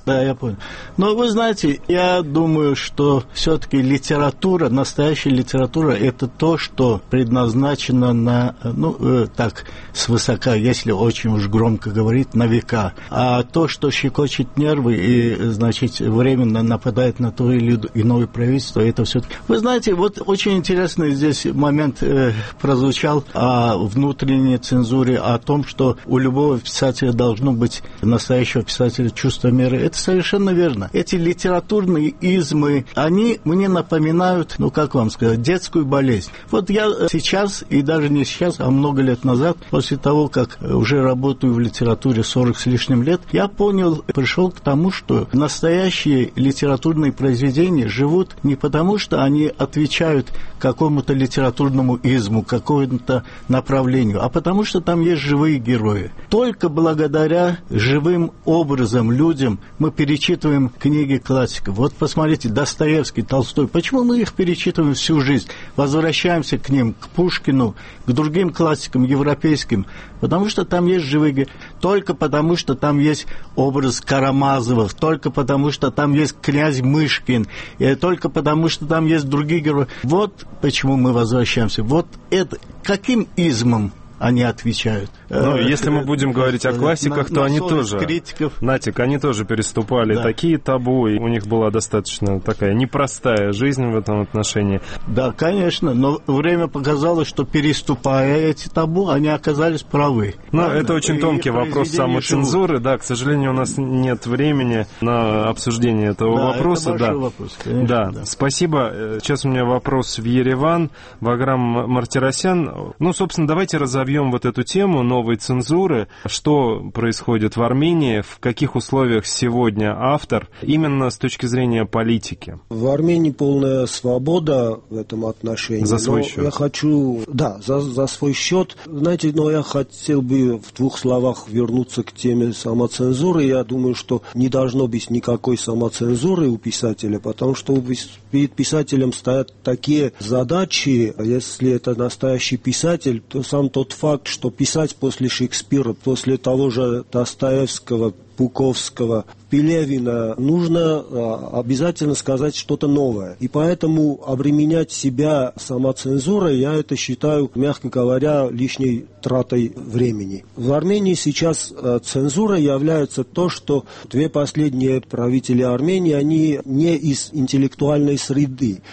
Да, я понял. Но вы знаете, я думаю, что все-таки литература, настоящая литература, это то, что предназначено на, так, свысока, если очень уж громко говорить, на века. А то, что щекочет нервы и, значит, временно нападает на то или иное правительство, это все-таки... Вы знаете, вот очень интересный здесь момент прозвучал о внутренней цензуре, о том, что у любого писателя должно быть, настоящего писателя, чувство меры. Это совершенно верно. Эти литературные измы, они мне напоминают, как вам сказать, детскую болезнь. Вот я сейчас, и даже не сейчас, а много лет назад, после того, как уже работаю в литературе 40 с лишним лет, я понял, пришел к тому, что настоящие литературные произведения живут не потому, что они отвечают какому-то литературному изму, какому-то направлению, а потому что там есть живые герои. Только благодаря живым образом, людям, мы перечитываем книги классиков. Вот посмотрите, Достоевский, Толстой. Почему мы их перечитываем всю жизнь? Возвращаемся к ним, к Пушкину, к другим классикам европейским. Потому что там есть живые герои. Только потому, что там есть образ Карамазовых. Только потому, что там есть князь Мышкин. И только потому, что там есть другие герои. Вот почему мы возвращаемся. Вот это. Каким измом они отвечают? Если мы будем говорить о классиках, то они тоже, критиков. Натик, они тоже переступали такие табу, и у них была достаточно такая непростая жизнь в этом отношении. Да, конечно, но время показало, что переступая эти табу, они оказались правы. Это очень тонкий вопрос самоцензуры. Да, к сожалению, у нас нет времени на обсуждение этого вопроса. Это большой вопрос, конечно, да, спасибо. Сейчас у меня вопрос в Ереван. Ваграм Мартиросян. Собственно, давайте разобьем вот эту тему новой цензуры. Что происходит в Армении, в каких условиях сегодня автор, именно с точки зрения политики? В Армении полная свобода в этом отношении. За свой счет. Я хочу... Да, за свой счет. Знаете, я хотел бы в двух словах вернуться к теме самоцензуры. Я думаю, что не должно быть никакой самоцензуры у писателя, потому что перед писателем стоят такие задачи. Если это настоящий писатель, то сам тот факт, что писать после Шекспира, после того же Достоевского, Пуковского, Пелевина, нужно обязательно сказать что-то новое. И поэтому обременять себя самоцензурой, я это считаю, мягко говоря, лишней тратой времени. В Армении сейчас цензурой является то, что две последние правители Армении, они не из интеллектуальной среды.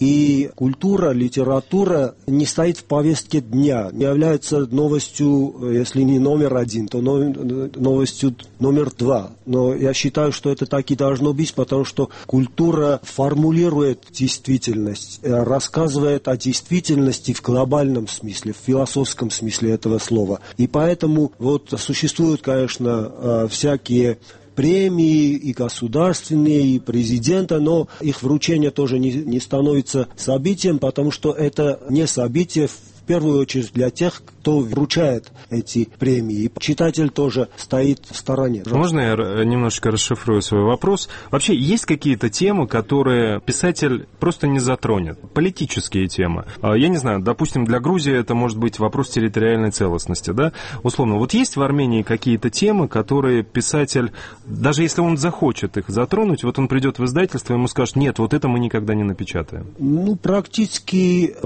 И культура, литература не стоит в повестке дня, не является новостью, если не номер один, то новостью номер два. Но я считаю, что это так и должно быть, потому что культура формулирует действительность, рассказывает о действительности в глобальном смысле, в философском смысле этого слова. И поэтому существуют, конечно, всякие премии и государственные, и президента, но их вручение тоже не становится событием, потому что это не событие в первую очередь для тех, кто вручает эти премии. И читатель тоже стоит в стороне. Можно я немножечко расшифрую свой вопрос? Вообще, есть какие-то темы, которые писатель просто не затронет? Политические темы. Я не знаю, допустим, для Грузии это может быть вопрос территориальной целостности, да? Условно, есть в Армении какие-то темы, которые писатель, даже если он захочет их затронуть, он придет в издательство, ему скажет: нет, это мы никогда не напечатаем. Практически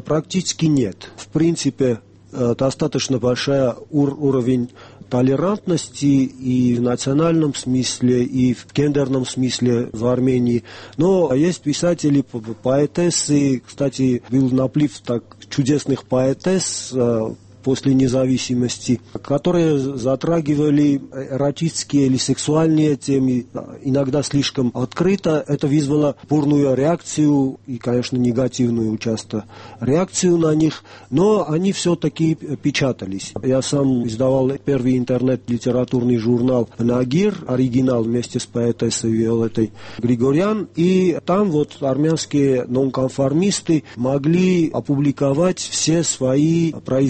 нет. В принципе, достаточно большой уровень толерантности и в национальном смысле, и в гендерном смысле в Армении. Но есть писатели, поэтессы, кстати, был наплыв чудесных поэтесс после независимости, которые затрагивали эротические или сексуальные темы, иногда слишком открыто. Это вызвало бурную реакцию и, конечно, негативную часто реакцию на них, но они все-таки печатались. Я сам издавал первый интернет-литературный журнал «Нагир», оригинал вместе с поэтессой Виолеттой Григорян, и там армянские нонконформисты могли опубликовать все свои произведения,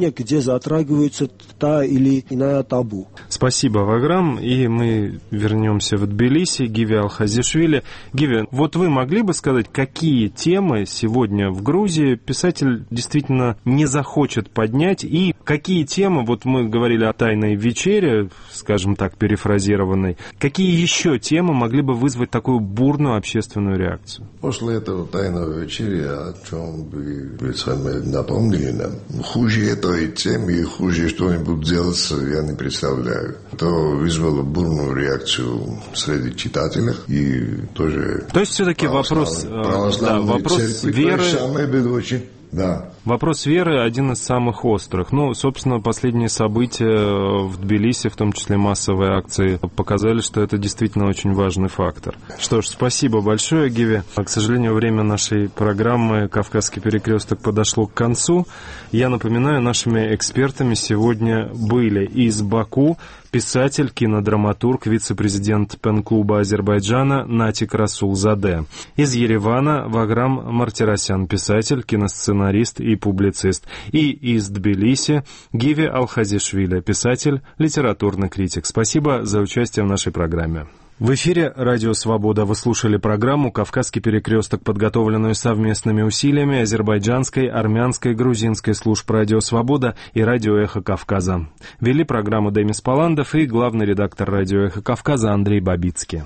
обсуждения, где затрагивается та или иная табу. Спасибо, Ваграм. И мы вернемся в Тбилиси. Гиви Алхазишвили. Гиви, вот вы могли бы сказать, какие темы сегодня в Грузии писатель действительно не захочет поднять, и какие темы, вот мы говорили о тайной вечере, скажем так, перефразированной, какие еще темы могли бы вызвать такую бурную общественную реакцию? После этого тайной вечери, о чем вы сами напомнили нам, хуже этой темы и хуже что-нибудь делать я не представляю. Это вызвало бурную реакцию среди читателей и тоже... То есть все-таки вопрос веры... Да. Вопрос веры один из самых острых. Ну, собственно, последние события в Тбилиси, в том числе массовые акции, показали, что это действительно очень важный фактор. Что ж, спасибо большое, Гиви. К сожалению, время нашей программы «Кавказский перекресток» подошло к концу. Я напоминаю, нашими экспертами сегодня были из Баку писатель, кинодраматург, вице-президент пен-клуба Азербайджана Натик Расулзаде. Из Еревана Ваграм Мартиросян, писатель, киносценарист и публицист. И из Тбилиси Гиви Алхазишвили, писатель, литературный критик. Спасибо за участие в нашей программе. В эфире «Радио Свобода». Вы слушали программу «Кавказский перекресток», подготовленную совместными усилиями азербайджанской, армянской, грузинской служб «Радио Свобода» и «Радио Эхо Кавказа». Вели программу Демис Паландов и главный редактор «Радио Эхо Кавказа» Андрей Бабицкий.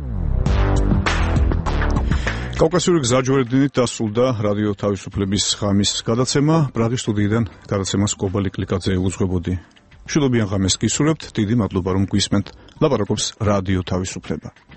კავკასიური გზაჯვარედინით დასრულდა რადიო თავისუფლების ღამის გადაცემა. პრაღის სტუდიიდან გადაცემას კობალი კლიკაძე უძღვებოდი. მშვიდობიან ღამეს გისურვებთ. დიდი მადლობა რომ გვისმენთ. ლაპარაკობს რადიო თავისუფლება.